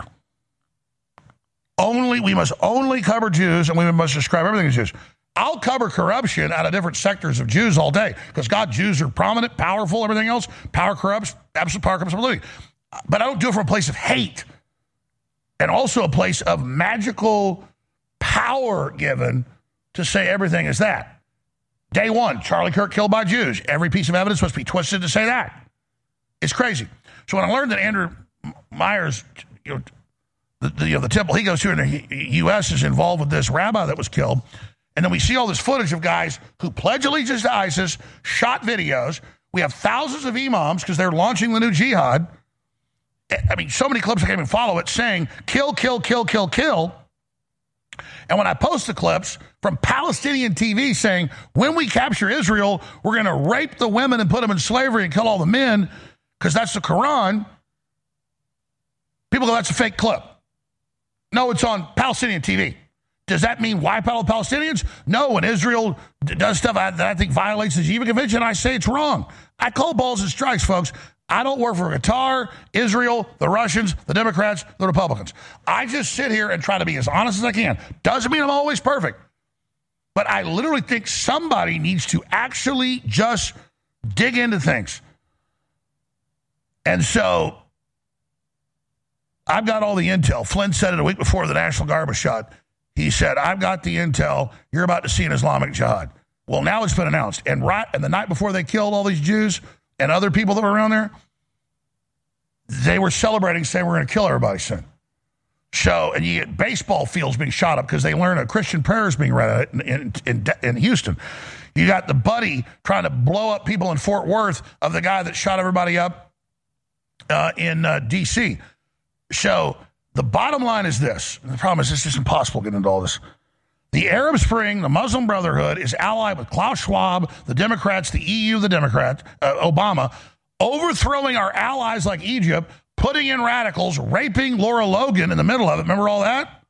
only we must only cover Jews, and we must describe everything as Jews. I'll cover corruption out of different sectors of Jews all day because, God, Jews are prominent, powerful, everything else. Power corrupts, absolute power corrupts absolutely. But I don't do it from a place of hate and also a place of magical power given to say everything is that. Day one, Charlie Kirk killed by Jews. Every piece of evidence must be twisted to say that. It's crazy. So when I learned that Andrew Myers, you know, the, the, you know, the temple he goes to in the U S is involved with this rabbi that was killed, and then we see all this footage of guys who pledge allegiance to ISIS, shot videos. We have thousands of imams because they're launching the new jihad. I mean, so many clips I can't even follow it saying, kill, kill, kill, kill, kill. And when I post the clips from Palestinian T V saying, when we capture Israel, we're going to rape the women and put them in slavery and kill all the men because that's the Quran, people go, that's a fake clip. No, it's on Palestinian T V. Does that mean wipe out all Palestinians? No, when Israel d- does stuff that I think violates the Geneva Convention, I say it's wrong. I call balls and strikes, folks. I don't work for Qatar, Israel, the Russians, the Democrats, the Republicans. I just sit here and try to be as honest as I can. Doesn't mean I'm always perfect. But I literally think somebody needs to actually just dig into things. And so I've got all the intel. Flynn said it a week before the National Guard was shot. He said, I've got the intel. You're about to see an Islamic jihad. Well, now it's been announced. And right, and the night before they killed all these Jews and other people that were around there, they were celebrating, saying we're going to kill everybody soon. So, and you get baseball fields being shot up because they learn a Christian prayer is being read in, in, in, in Houston. You got the buddy trying to blow up people in Fort Worth of the guy that shot everybody up uh, in uh, D C. So the bottom line is this. The problem is it's just impossible getting into all this. The Arab Spring, the Muslim Brotherhood, is allied with Klaus Schwab, the Democrats, the E U, the Democrats, uh, Obama, overthrowing our allies like Egypt, putting in radicals, raping Laura Logan in the middle of it. Remember all that?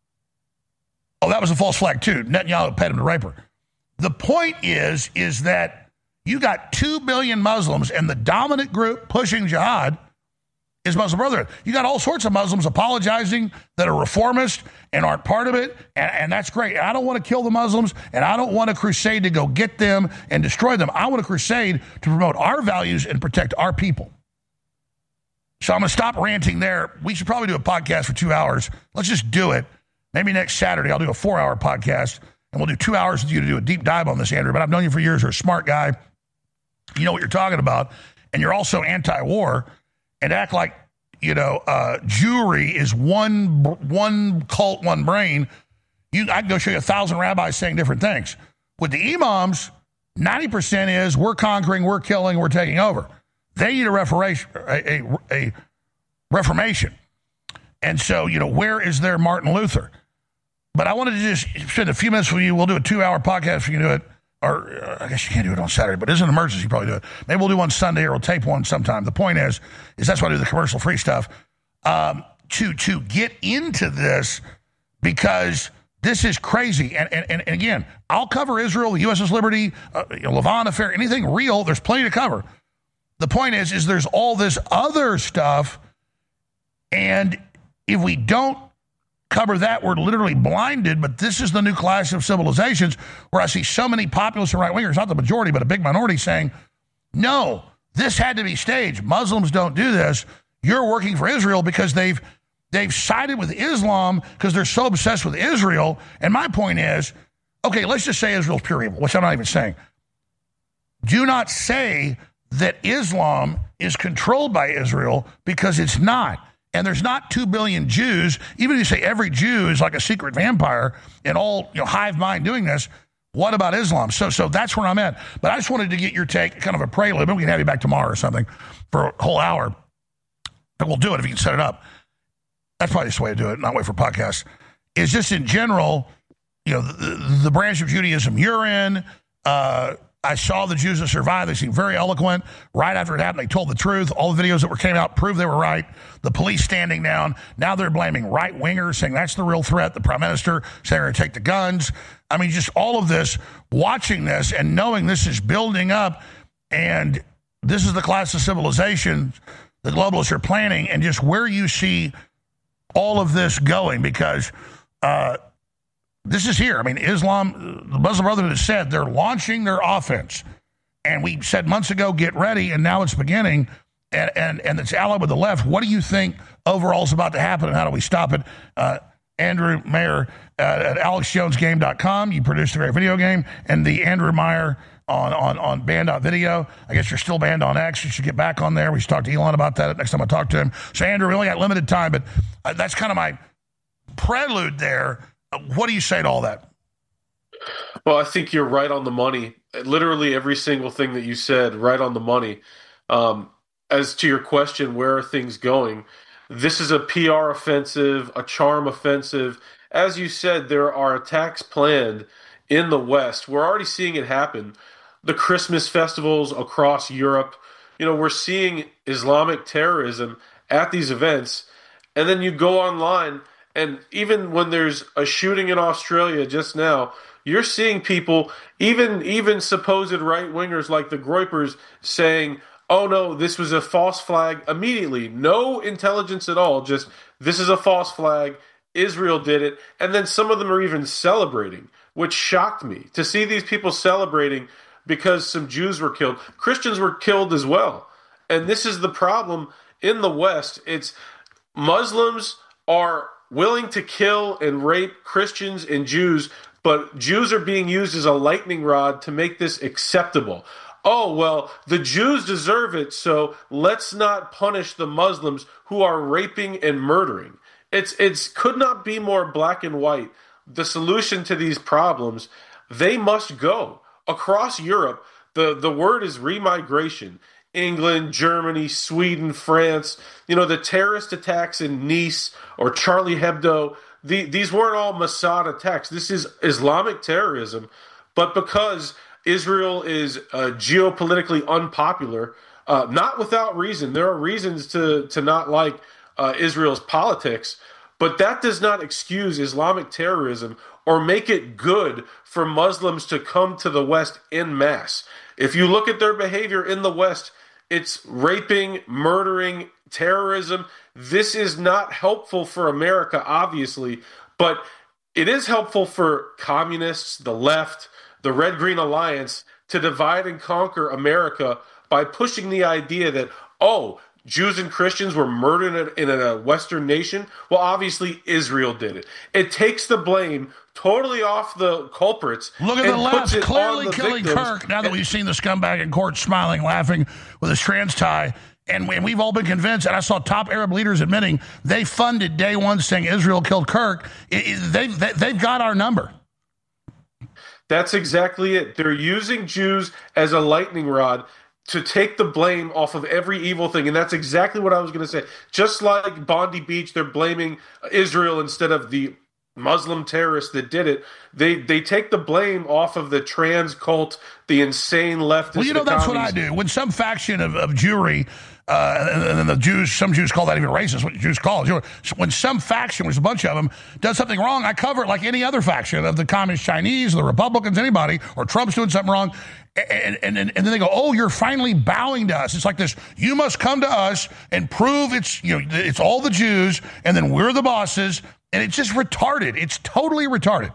Oh, that was a false flag, too. Netanyahu paid him to rape her. The point is, is that you got two billion Muslims, and the dominant group pushing jihad is Muslim Brotherhood. You got all sorts of Muslims apologizing that are reformist and aren't part of it, and, and that's great. I don't want to kill the Muslims, and I don't want a crusade to go get them and destroy them. I want a crusade to promote our values and protect our people. So I'm going to stop ranting there. We should probably do a podcast for two hours. Let's just do it. Maybe next Saturday I'll do a four-hour podcast, and we'll do two hours with you to do a deep dive on this, Andrew. But I've known you for years. You're a smart guy. You know what you're talking about, and you're also anti-war. And act like, you know, uh, Jewry is one one cult, one brain. You, I can go show you a thousand rabbis saying different things. With the imams, ninety percent is we're conquering, we're killing, we're taking over. They need a reformation, a, a, a reformation. And so, you know, where is their Martin Luther? But I wanted to just spend a few minutes with you. We'll do a two-hour podcast if you can do it. Or uh, I guess you can't do it on Saturday, but it's an emergency. You probably do it. Maybe we'll do one Sunday or we'll tape one sometime. The point is, is that's why I do the commercial-free stuff, um, to to get into this because this is crazy. And, and, and again, I'll cover Israel, the U S S Liberty, uh, you know, Levant affair, anything real. There's plenty to cover. The point is, is there's all this other stuff, and if we don't cover that, we're literally blinded. But this is the new class of civilizations where I see so many populist and right-wingers, not the majority, but a big minority, saying, no, this had to be staged. Muslims don't do this. You're working for Israel because they've they've sided with Islam because they're so obsessed with Israel. And my point is, okay, let's just say Israel's pure evil, which I'm not even saying. Do not say that Islam is controlled by Israel, because it's not. And there's not two billion Jews. Even if you say every Jew is like a secret vampire and all, you know, hive mind doing this, what about Islam? So so that's where I'm at. But I just wanted to get your take, kind of a prelude. Maybe we can have you back tomorrow or something for a whole hour. And we'll do it if you can set it up. That's probably the way to do it, not wait for podcasts. Is just in general, you know, the, the branch of Judaism you're in, uh, I saw the Jews that survived. They seemed very eloquent. Right after it happened, they told the truth. All the videos that were came out proved they were right. The police standing down. Now they're blaming right-wingers, saying that's the real threat. The prime minister saying they're going to take the guns. I mean, just all of this, watching this and knowing this is building up, and this is the class of civilization the globalists are planning, and just where you see all of this going, because uh, this is here. I mean, Islam, the Muslim Brotherhood has said they're launching their offense. And we said months ago, get ready, and now it's beginning, and, and, and it's allied with the left. What do you think overall is about to happen, and how do we stop it? Uh, Andrew Mayer uh, at alex jones game dot com. You produced a great video game, and the Andrew Meyer on, on, on band dot video. I guess you're still banned on X. You should get back on there. We should talk to Elon about that next time I talk to him. So, Andrew, we only got limited time, but uh, that's kind of my prelude there. What do you say to all that? Well, I think you're right on the money. Literally every single thing that you said, right on the money. Um, as to your question, where are things going? This is a P R offensive, a charm offensive. As you said, there are attacks planned in the West. We're already seeing it happen. The Christmas festivals across Europe. You know, we're seeing Islamic terrorism at these events. And then you go online, and even when there's a shooting in Australia just now, you're seeing people, even even supposed right-wingers like the Groypers, saying, oh no, this was a false flag immediately. No intelligence at all, just this is a false flag, Israel did it. And then some of them are even celebrating, which shocked me. To see these people celebrating because some Jews were killed. Christians were killed as well. And this is the problem in the West. It's Muslims are willing to kill and rape Christians and Jews, but Jews are being used as a lightning rod to make this acceptable. Oh, well, the Jews deserve it, so let's not punish the Muslims who are raping and murdering. It's it's could not be more black and white. The solution to these problems, they must go. Across Europe, the, the word is remigration. England, Germany, Sweden, France, you know, the terrorist attacks in Nice or Charlie Hebdo, the, these weren't all Mossad attacks. This is Islamic terrorism. But because Israel is uh, geopolitically unpopular, uh, not without reason. There are reasons to, to not like uh, Israel's politics, but that does not excuse Islamic terrorism or make it good for Muslims to come to the West en masse. If you look at their behavior in the West, it's raping, murdering, terrorism. This is not helpful for America, obviously, but it is helpful for communists, the left, the Red-Green Alliance, to divide and conquer America by pushing the idea that, oh, Jews and Christians were murdered in a Western nation. Well, obviously, Israel did it. It takes the blame totally off the culprits. Look at and the left, puts it clearly on the killing victims. Kirk, now that we've seen the scumbag in court smiling, laughing with his trans tie. And, we, and we've all been convinced, and I saw top Arab leaders admitting they funded day one saying Israel killed Kirk. It, it, they've, they, they've got our number. That's exactly it. They're using Jews as a lightning rod to take the blame off of every evil thing. And that's exactly what I was going to say. Just like Bondi Beach, they're blaming Israel instead of the Muslim terrorists that did it. They they take the blame off of the trans cult, the insane leftist. Well, you know, that's communists. what I do. When some faction of, of Jewry, uh, and, and the Jews, some Jews call that even racist, what Jews call it. When some faction, which is a bunch of them, does something wrong, I cover it like any other faction of the Communist Chinese, the Republicans, anybody, or Trump's doing something wrong. And, and, and then they go, oh, you're finally bowing to us. It's like this, you must come to us and prove it's, you know, it's all the Jews, and then we're the bosses. And it's just retarded. It's totally retarded.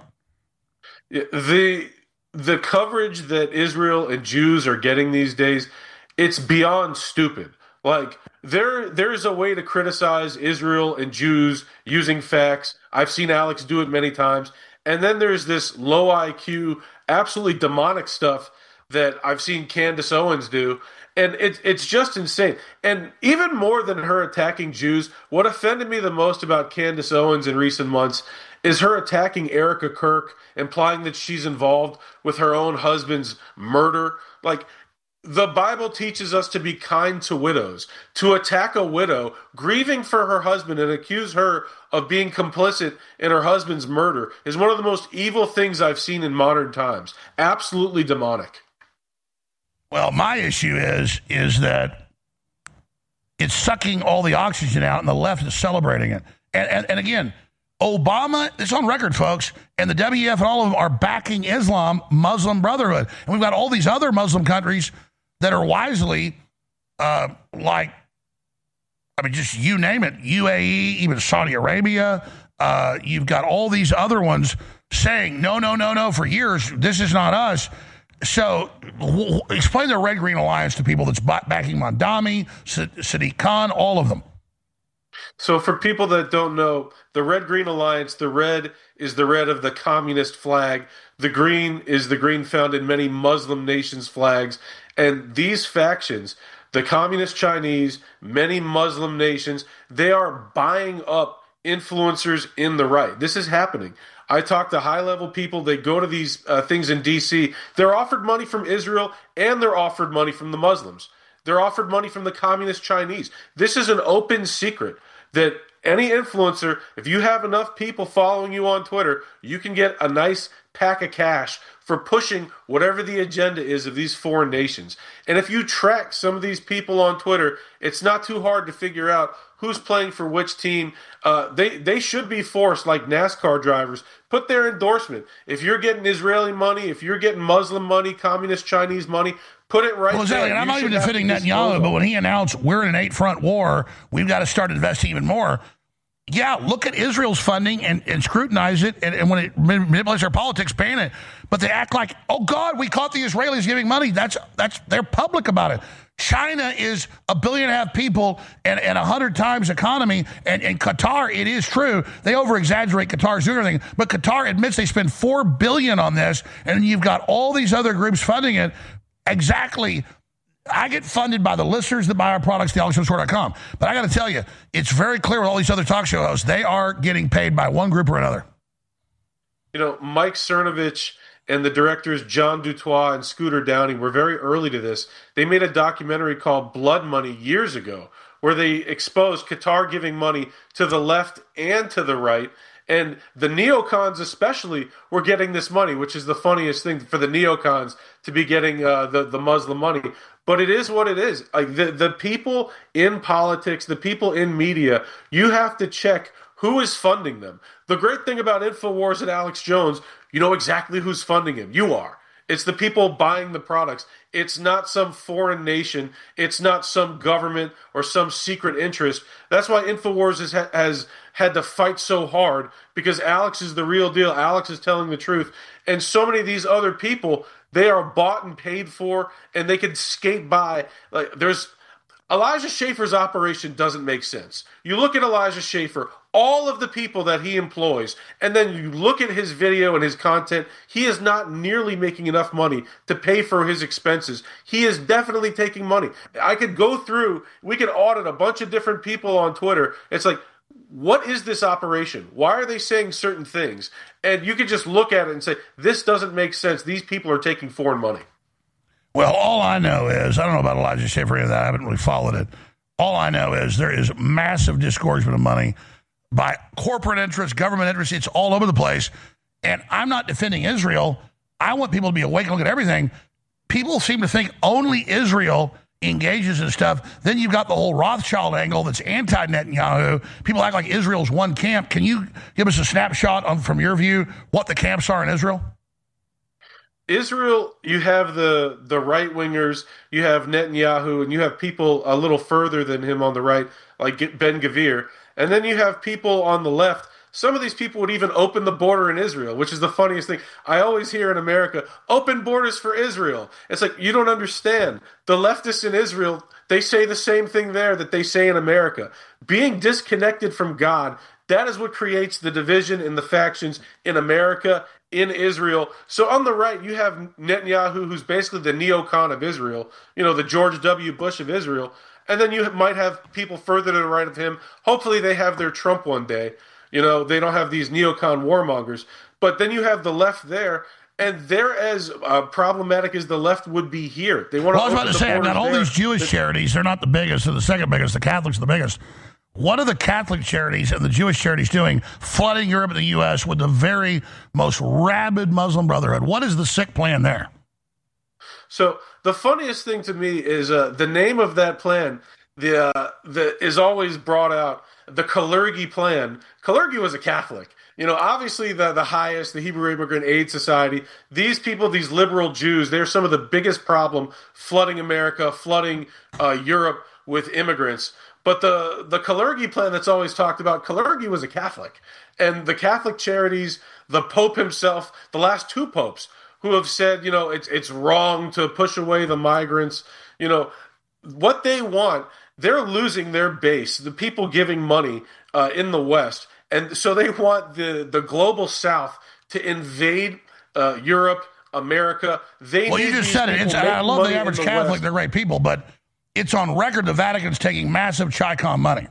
The the coverage that Israel and Jews are getting these days, it's beyond stupid. Like, there there's a way to criticize Israel and Jews using facts. I've seen Alex do it many times. And then there's this low I Q, absolutely demonic stuff that I've seen Candace Owens do. And it, it's just insane. And even more than her attacking Jews, what offended me the most about Candace Owens in recent months is her attacking Erica Kirk, implying that she's involved with her own husband's murder. Like, the Bible teaches us to be kind to widows. To attack a widow grieving for her husband and accuse her of being complicit in her husband's murder is one of the most evil things I've seen in modern times. Absolutely demonic. Well, my issue is is that it's sucking all the oxygen out, and the left is celebrating it. And, and, and again, Obama, it's on record, folks, and the W E F and all of them are backing Islam, Muslim Brotherhood. And we've got all these other Muslim countries that are wisely, uh, like, I mean, just you name it, U A E, even Saudi Arabia. Uh, you've got all these other ones saying, no, no, no, no, for years, this is not us. So w- explain the Red Green Alliance to people that's b- backing Mondami, Sadiq Khan, all of them. So for people that don't know, the Red Green Alliance, the red is the red of the communist flag. The green is the green found in many Muslim nations' flags. And these factions, the communist Chinese, many Muslim nations, they are buying up influencers in the right. This is happening. I talk to high-level people. They go to these uh, things in D C. They're offered money from Israel, and they're offered money from the Muslims. They're offered money from the communist Chinese. This is an open secret that any influencer, if you have enough people following you on Twitter, you can get a nice pack of cash for pushing whatever the agenda is of these foreign nations. And if you track some of these people on Twitter, it's not too hard to figure out who's playing for which team. Uh, they, they should be forced, like NASCAR drivers, put their endorsement. If you're getting Israeli money, if you're getting Muslim money, communist Chinese money, put it right well, exactly. there. And I'm You not even should have defending to Netanyahu, disclose but when he announced we're in an eight-front war, we've got to start investing even more. Yeah, look at Israel's funding and, and scrutinize it, and, and when it manipulates our politics, ban it. But they act like, oh, God, we caught the Israelis giving money. That's that's they're public about it. China is a billion and a half people and, and a hundred times economy, and, and Qatar, it is true, they over-exaggerate Qatar's doing everything, but Qatar admits they spend four billion dollars on this, and you've got all these other groups funding it. Exactly. I get funded by the listeners that buy our products, the alex jones store dot com. But I got to tell you, it's very clear with all these other talk show hosts, they are getting paid by one group or another. You know, Mike Cernovich and the directors John Dutoit and Scooter Downing were very early to this. They made a documentary called Blood Money years ago where they exposed Qatar giving money to the left and to the right. And the neocons especially were getting this money, which is the funniest thing for the neocons to be getting uh, the, the Muslim money. But it is what it is. Like the, the people in politics, the people in media, you have to check who is funding them. The great thing about InfoWars and Alex Jones, you know exactly who's funding him. You are. It's the people buying the products. It's not some foreign nation. It's not some government or some secret interest. That's why InfoWars has, has had to fight so hard, because Alex is the real deal. Alex is telling the truth. And so many of these other people, they are bought and paid for, and they can skate by. Like, there's Elijah Schaffer's operation doesn't make sense. You look at Elijah Schaffer, all of the people that he employs, and then you look at his video and his content, he is not nearly making enough money to pay for his expenses. He is definitely taking money. I could go through, we could audit a bunch of different people on Twitter. It's like, what is this operation? Why are they saying certain things? And you could just look at it and say, this doesn't make sense. These people are taking foreign money. Well, all I know is, I don't know about Elijah Schaffer or any of that. I haven't really followed it. All I know is there is massive disgorgement of money by corporate interests, government interests. It's all over the place. And I'm not defending Israel. I want people to be awake and look at everything. People seem to think only Israel engages in stuff. Then you've got the whole Rothschild angle that's anti-Netanyahu. People act like Israel's one camp. Can you give us a snapshot on, from your view, what the camps are in Israel? Israel, you have the the right-wingers, you have Netanyahu, and you have people a little further than him on the right, like Ben Gvir. And then you have people on the left, some of these people would even open the border in Israel, which is the funniest thing. I always hear in America, open borders for Israel. It's like, you don't understand. The leftists in Israel, they say the same thing there that they say in America. Being disconnected from God, that is what creates the division and the factions in America, in Israel. So on the right, you have Netanyahu, who's basically the neocon of Israel, you know, the George W. Bush of Israel. And then you might have people further to the right of him. Hopefully they have their Trump one day. You know, they don't have these neocon warmongers. But then you have the left there, and they're as uh, problematic as the left would be here. They want well, to I was about to say, I've got all there. these Jewish the, charities. They're not the biggest. They're the second biggest. The Catholics are the biggest. What are the Catholic charities and the Jewish charities doing, flooding Europe and the U S with the very most rabid Muslim Brotherhood? What is the sick plan there? So the funniest thing to me is uh, the name of that plan the, uh, the is always brought out, the Kalergi plan. Kalergi was a Catholic. You know, obviously the, the highest, the Hebrew Immigrant Aid Society, these people, these liberal Jews, they're some of the biggest problem flooding America, flooding uh, Europe with immigrants. But the, the Kalergi plan that's always talked about, Kalergi was a Catholic. And the Catholic charities, the Pope himself, the last two popes who have said, you know, it's it's wrong to push away the migrants, you know, what they want, they're losing their base, the people giving money uh, in the West. And so they want the, the global South to invade uh, Europe, America. They well, you just said it. It's, I love the average the Catholic. West. They're great people, but it's on record the Vatican's taking massive Chi-Com money.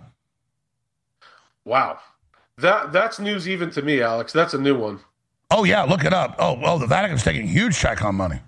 Wow. That That's news even to me, Alex. That's a new one. Oh, yeah, look it up. Oh, well, the Vatican's taking huge Chi-Com money.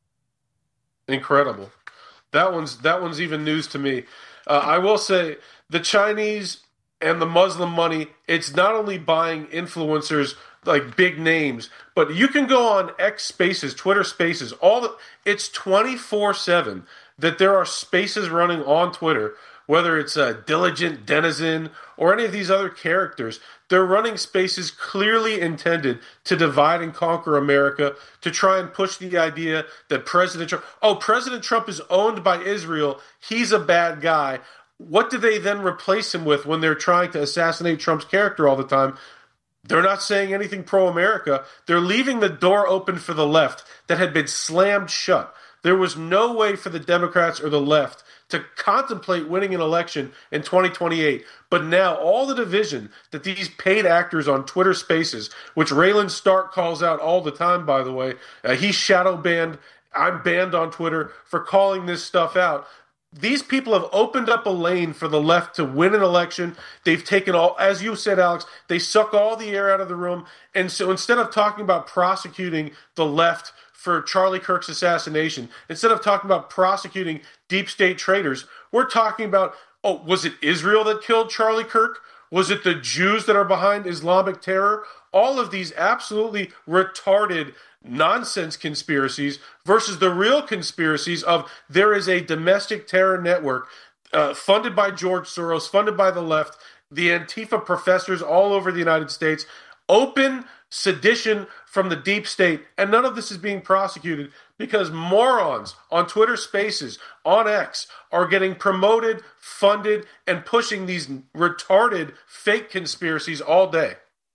Incredible. That one's that one's even news to me. Uh, I will say the Chinese and the Muslim money, it's not only buying influencers like big names, but you can go on X Spaces, Twitter Spaces, all the, it's twenty-four seven that there are spaces running on Twitter, whether it's a Diligent Denizen or any of these other characters. They're running spaces clearly intended to divide and conquer America, to try and push the idea that President Trump, oh, President Trump is owned by Israel, he's a bad guy. What do they then replace him with when they're trying to assassinate Trump's character all the time? They're not saying anything pro-America. They're leaving the door open for the left that had been slammed shut. There was no way for the Democrats or the left to contemplate winning an election in twenty twenty-eight. But now all the division that these paid actors on Twitter Spaces, which Raylan Stark calls out all the time, by the way, uh, he's shadow banned. I'm banned on Twitter for calling this stuff out. These people have opened up a lane for the left to win an election. They've taken all, as you said, Alex, they suck all the air out of the room. And so instead of talking about prosecuting the left for Charlie Kirk's assassination, instead of talking about prosecuting deep state traitors, we're talking about, oh, was it Israel that killed Charlie Kirk? Was it the Jews that are behind Islamic terror? All of these absolutely retarded nonsense conspiracies versus the real conspiracies of there is a domestic terror network uh, funded by George Soros, funded by the left, the Antifa professors all over the United States, open sedition from the deep state, and none of this is being prosecuted because morons on Twitter Spaces, on X, are getting promoted, funded, and pushing these retarded fake conspiracies all day.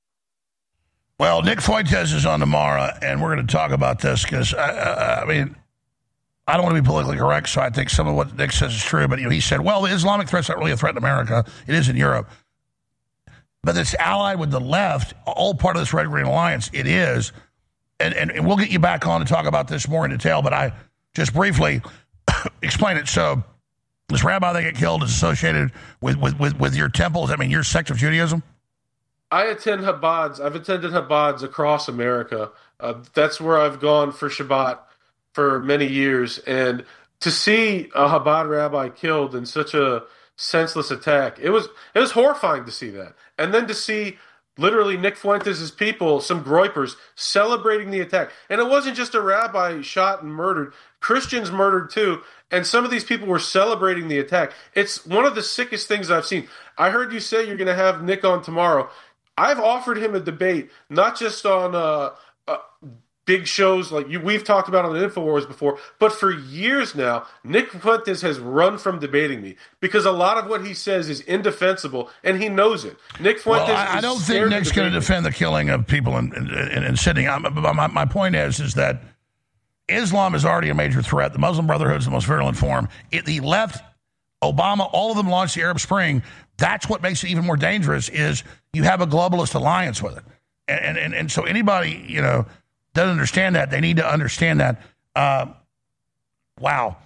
Well, Nick Fuentes is on tomorrow, and we're going to talk about this because, I, I, I mean, I don't want to be politically correct, so I think some of what Nick says is true. But you know, he said, well, the Islamic threat's not really a threat in America. It is in Europe. But it's allied with the left, all part of this red-green alliance. It is. And, and, and we'll get you back on to talk about this more in detail, but I just briefly explain it. So this rabbi that got killed is associated with, with, with, with your temples, I mean, your sect of Judaism? I attend Chabad's. I've attended Chabad's across America. Uh, that's where I've gone for Shabbat for many years. And to see a Chabad rabbi killed in such a senseless attack, it was it was horrifying to see that. And then to see literally Nick Fuentes' people, some groypers, celebrating the attack. And it wasn't just a rabbi shot and murdered. Christians murdered too. And some of these people were celebrating the attack. It's one of the sickest things I've seen. I heard you say you're going to have Nick on tomorrow. I've offered him a debate, not just on uh, uh, big shows like you, we've talked about on the InfoWars before, but for years now, Nick Fuentes has run from debating me because a lot of what he says is indefensible, and he knows it. Nick Fuentes. Well, I, I don't think Nick's going to defend the killing of people in, in, in, in Sydney. I'm, my, my point is, is that Islam is already a major threat. The Muslim Brotherhood is the most virulent form. It, the left, Obama, all of them launched the Arab Spring. That's what makes it even more dangerous. Is you have a globalist alliance with it, and and and so anybody you know. doesn't understand that. They need to understand that. Uh, wow.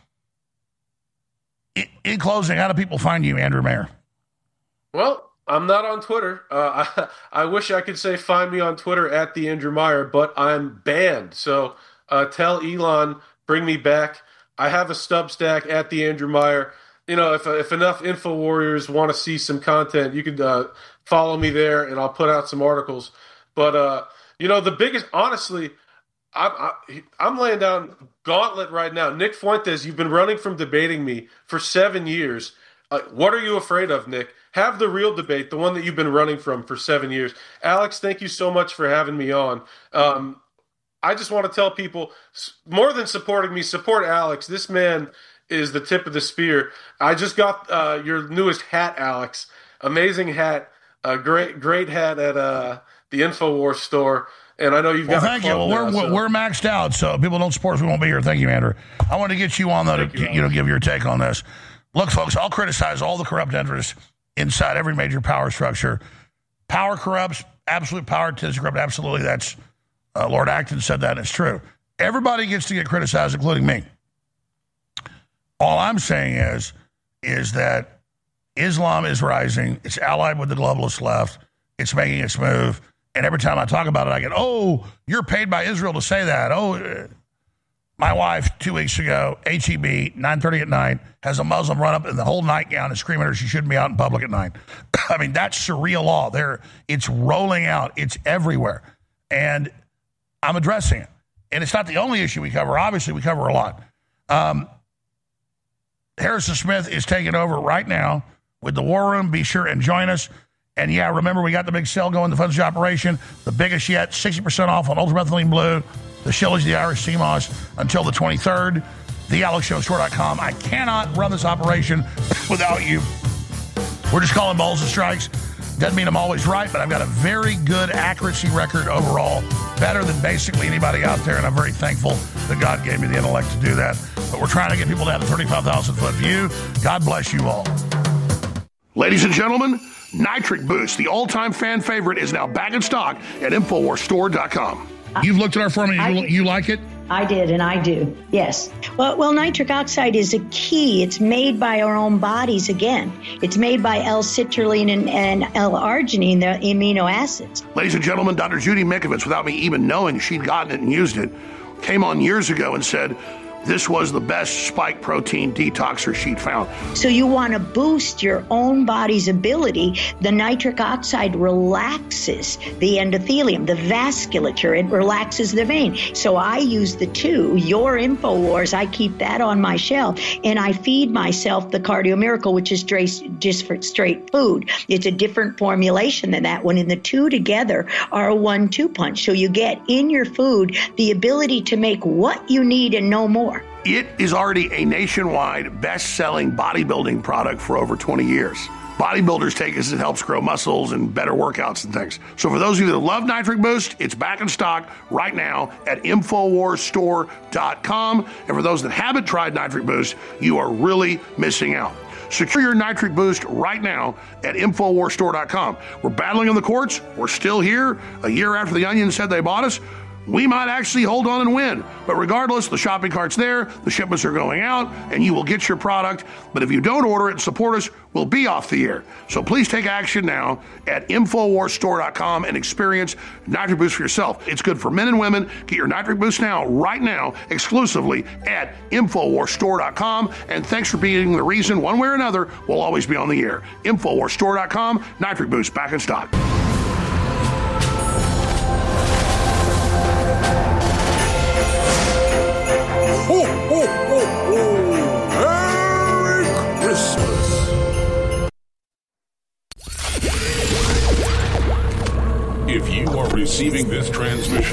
In, in closing, how do people find you, Andrew Mayer? Well, I'm not on Twitter. Uh, I, I wish I could say find me on Twitter at the Andrew Meyer, but I'm banned. So uh, tell Elon, bring me back. I have a Substack at the Andrew Meyer. You know, if if enough info warriors want to see some content, you can uh, follow me there, and I'll put out some articles. But uh, you know, the biggest, honestly, I'm, I, I'm laying down gauntlet right now. Nick Fuentes, you've been running from debating me for seven years. Uh, what are you afraid of, Nick? Have the real debate, the one that you've been running from for seven years. Alex, thank you so much for having me on. Um, I just want to tell people, more than supporting me, support Alex. This man is the tip of the spear. I just got uh, your newest hat, Alex. Amazing hat. A great, great hat at uh, the InfoWars store. And I know you've well, got. Thank you. Well, we're now, so. we're maxed out, so if people don't support us, we won't be here. Thank you, Andrew. I want to get you on the you, you know give your take on this. Look, folks, I'll criticize all the corrupt interests inside every major power structure. Power corrupts. Absolute power tends to corrupt. Absolutely, that's uh, Lord Acton said that, and it's true. Everybody gets to get criticized, including me. All I'm saying is, is that Islam is rising. It's allied with the globalist left. It's making its move. And every time I talk about it, I get, oh, you're paid by Israel to say that. Oh, uh, my wife, two weeks ago, H E B, nine thirty at night, has a Muslim run up in the whole nightgown and scream at her she shouldn't be out in public at night. I mean, that's Sharia law. There, it's rolling out. It's everywhere. And I'm addressing it. And it's not the only issue we cover. Obviously, we cover a lot. Um, Harrison Smith is taking over right now with the War Room. Be sure and join us. And yeah, remember, we got the big sale going, the Funds operation, the biggest yet, sixty percent off on Ultramethylene Blue, the Shillage, the Irish Sea Moss until the twenty-third, the alex jones store dot com. I cannot run this operation without you. We're just calling balls and strikes. Doesn't mean I'm always right, but I've got a very good accuracy record overall, better than basically anybody out there, and I'm very thankful that God gave me the intellect to do that. But we're trying to get people to have a thirty-five thousand foot view. God bless you all. Ladies and gentlemen, Nitric Boost, the all-time fan favorite, is now back in stock at infowars store dot com. You've looked at our formula. You, you like it? I did, and I do. Yes. Well, well, nitric oxide is a key. It's made by our own bodies again. It's made by L-citrulline and, and L-arginine, the amino acids. Ladies and gentlemen, Doctor Judy Mikovits, without me even knowing she'd gotten it and used it, came on years ago and said, this was the best spike protein detoxer she'd found. So you want to boost your own body's ability. The nitric oxide relaxes the endothelium, the vasculature. It relaxes the vein. So I use the two. Your InfoWars, I keep that on my shelf. And I feed myself the Cardio Miracle, which is just for straight food. It's a different formulation than that one. And the two together are a one two punch. So you get in your food the ability to make what you need and no more. It is already a nationwide best-selling bodybuilding product for over twenty years. Bodybuilders take it as it helps grow muscles and better workouts and things. So for those of you that love Nitric Boost, it's back in stock right now at infowars store dot com. And for those that haven't tried Nitric Boost, you are really missing out. Secure your Nitric Boost right now at infowars store dot com. We're battling in the courts. We're still here. A year after the Onion said they bought us, we might actually hold on and win. But regardless, the shopping cart's there, the shipments are going out, and you will get your product. But if you don't order it and support us, we'll be off the air. So please take action now at infowars store dot com and experience Nitric Boost for yourself. It's good for men and women. Get your Nitric Boost now, right now, exclusively at infowars store dot com. And thanks for being the reason, one way or another, we'll always be on the air. infowars store dot com, Nitric Boost back in stock. Ho, ho, ho, ho! Merry Christmas! If you are receiving this transmission